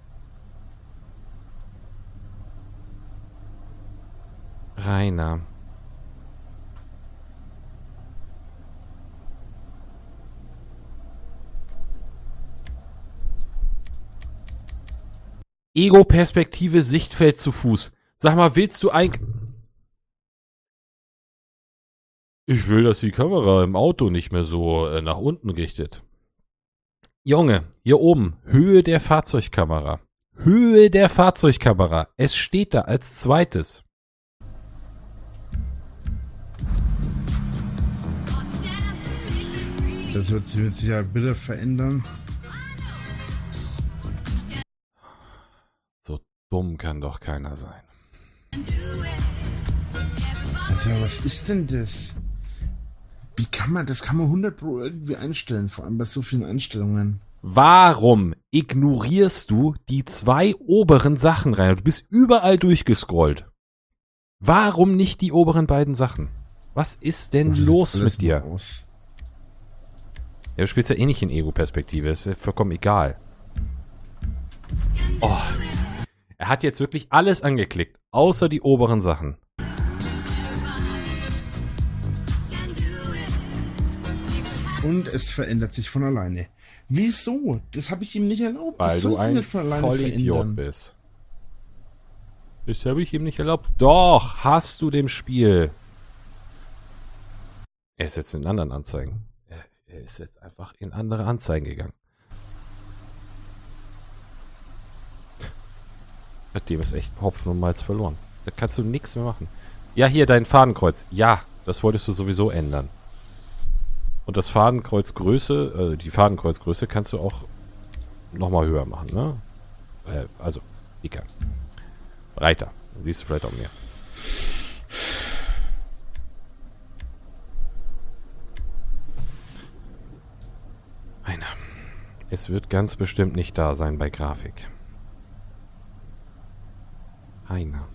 Rainer. Ego-Perspektive, Sichtfeld zu Fuß. Sag mal, willst du eigentlich... Ich will, dass die Kamera im Auto nicht mehr so äh, nach unten richtet. Junge, hier oben, Höhe der Fahrzeugkamera. Höhe der Fahrzeugkamera. Es steht da als zweites. Das wird sich mit Sicherheit bitte verändern. So dumm kann doch keiner sein. Alter, was ist denn das? Wie kann man, das kann man hundert Pro irgendwie einstellen, vor allem bei so vielen Einstellungen. Warum ignorierst du die zwei oberen Sachen rein? Du bist überall durchgescrollt. Warum nicht die oberen beiden Sachen? Was ist denn das los ist mit dir? Aus. Ja, du spielst ja eh nicht in Ego-Perspektive, ist ja vollkommen egal. Oh. Er hat jetzt wirklich alles angeklickt, außer die oberen Sachen. Und es verändert sich von alleine. Wieso? Das habe ich ihm nicht erlaubt. Weil das du ein Vollidiot bist. Das habe ich ihm nicht erlaubt. Doch, hast du dem Spiel. Er ist jetzt in anderen Anzeigen. Er, er ist jetzt einfach in andere Anzeigen gegangen. Dem ist echt Hopfen und Malz verloren. Da kannst du nichts mehr machen. Ja, hier dein Fadenkreuz. Ja, das wolltest du sowieso ändern. Und das Fadenkreuzgröße, äh, die Fadenkreuzgröße kannst du auch nochmal höher machen, ne? Äh, also, dicker. Breiter. Dann siehst du vielleicht auch mehr. Einer. Es wird ganz bestimmt nicht da sein bei Grafik. Einer.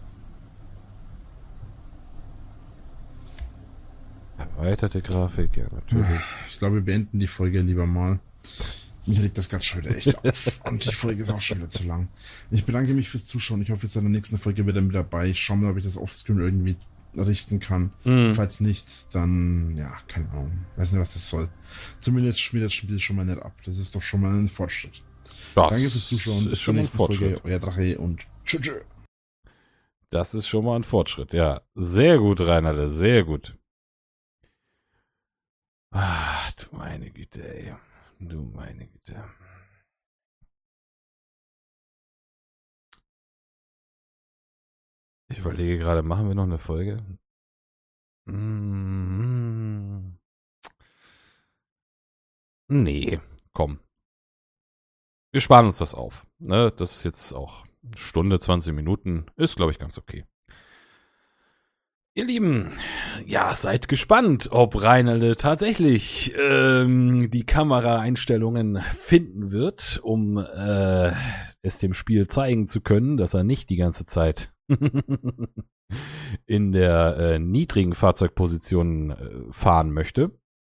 Erweiterte Grafik, ja, natürlich. Ich glaube, wir beenden die Folge lieber mal. Mir liegt das gerade schon wieder echt auf. Und die Folge ist auch schon wieder zu lang. Ich bedanke mich fürs Zuschauen. Ich hoffe, jetzt in der nächsten Folge wieder mit dabei. Ich schaue mal, ob ich das Offscreen irgendwie richten kann. Mhm. Falls nicht, dann, ja, keine Ahnung. Weiß nicht, was das soll. Zumindest spielt das Spiel schon mal nicht ab. Das ist doch schon mal ein Fortschritt. Das Danke fürs Zuschauen. Ist schon ein Fortschritt. Folge. Euer Drache und tschüss. Das ist schon mal ein Fortschritt, ja. Sehr gut, Reinhard, sehr gut. Ach, du meine Güte, ey. Du meine Güte. Ich überlege gerade, machen wir noch eine Folge? Mm-hmm. Nee, komm. Wir sparen uns das auf. Ne? Das ist jetzt auch eine Stunde, zwanzig Minuten. Ist, glaube ich, ganz okay. Ihr Lieben, ja, seid gespannt, ob Reinalde tatsächlich ähm, die Kameraeinstellungen finden wird, um äh, es dem Spiel zeigen zu können, dass er nicht die ganze Zeit in der äh, niedrigen Fahrzeugposition äh, fahren möchte.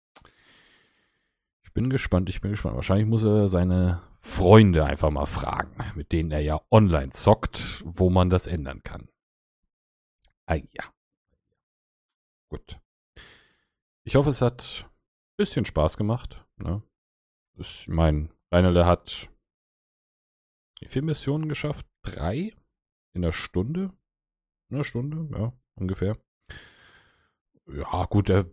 Ich bin gespannt, ich bin gespannt. Wahrscheinlich muss er seine Freunde einfach mal fragen, mit denen er ja online zockt, wo man das ändern kann. Ah ja. Gut. Ich hoffe, es hat ein bisschen Spaß gemacht. Ne? Ich meine, Reinalde hat wie viele Missionen geschafft? Drei? In der Stunde? In der Stunde, ja, ungefähr. Ja, gut, er,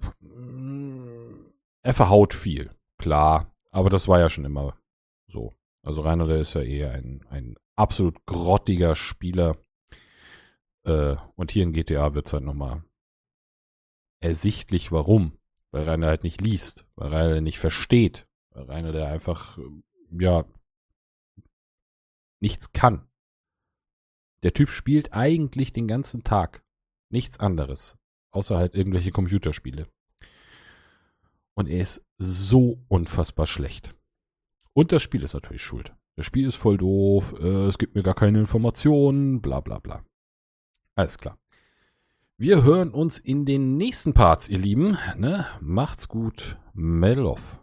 er verhaut viel, klar. Aber das war ja schon immer so. Also Reinalde ist ja eher ein, ein absolut grottiger Spieler. Äh, und hier in G T A wird es halt nochmal ersichtlich, warum. Weil Reinalde halt nicht liest, weil Reinalde nicht versteht, weil Reinalde einfach, ja, nichts kann. Der Typ spielt eigentlich den ganzen Tag nichts anderes, außer halt irgendwelche Computerspiele. Und er ist so unfassbar schlecht. Und das Spiel ist natürlich schuld. Das Spiel ist voll doof, äh, es gibt mir gar keine Informationen, bla bla bla. Alles klar. Wir hören uns in den nächsten Parts, ihr Lieben. Ne? Macht's gut. Medal off.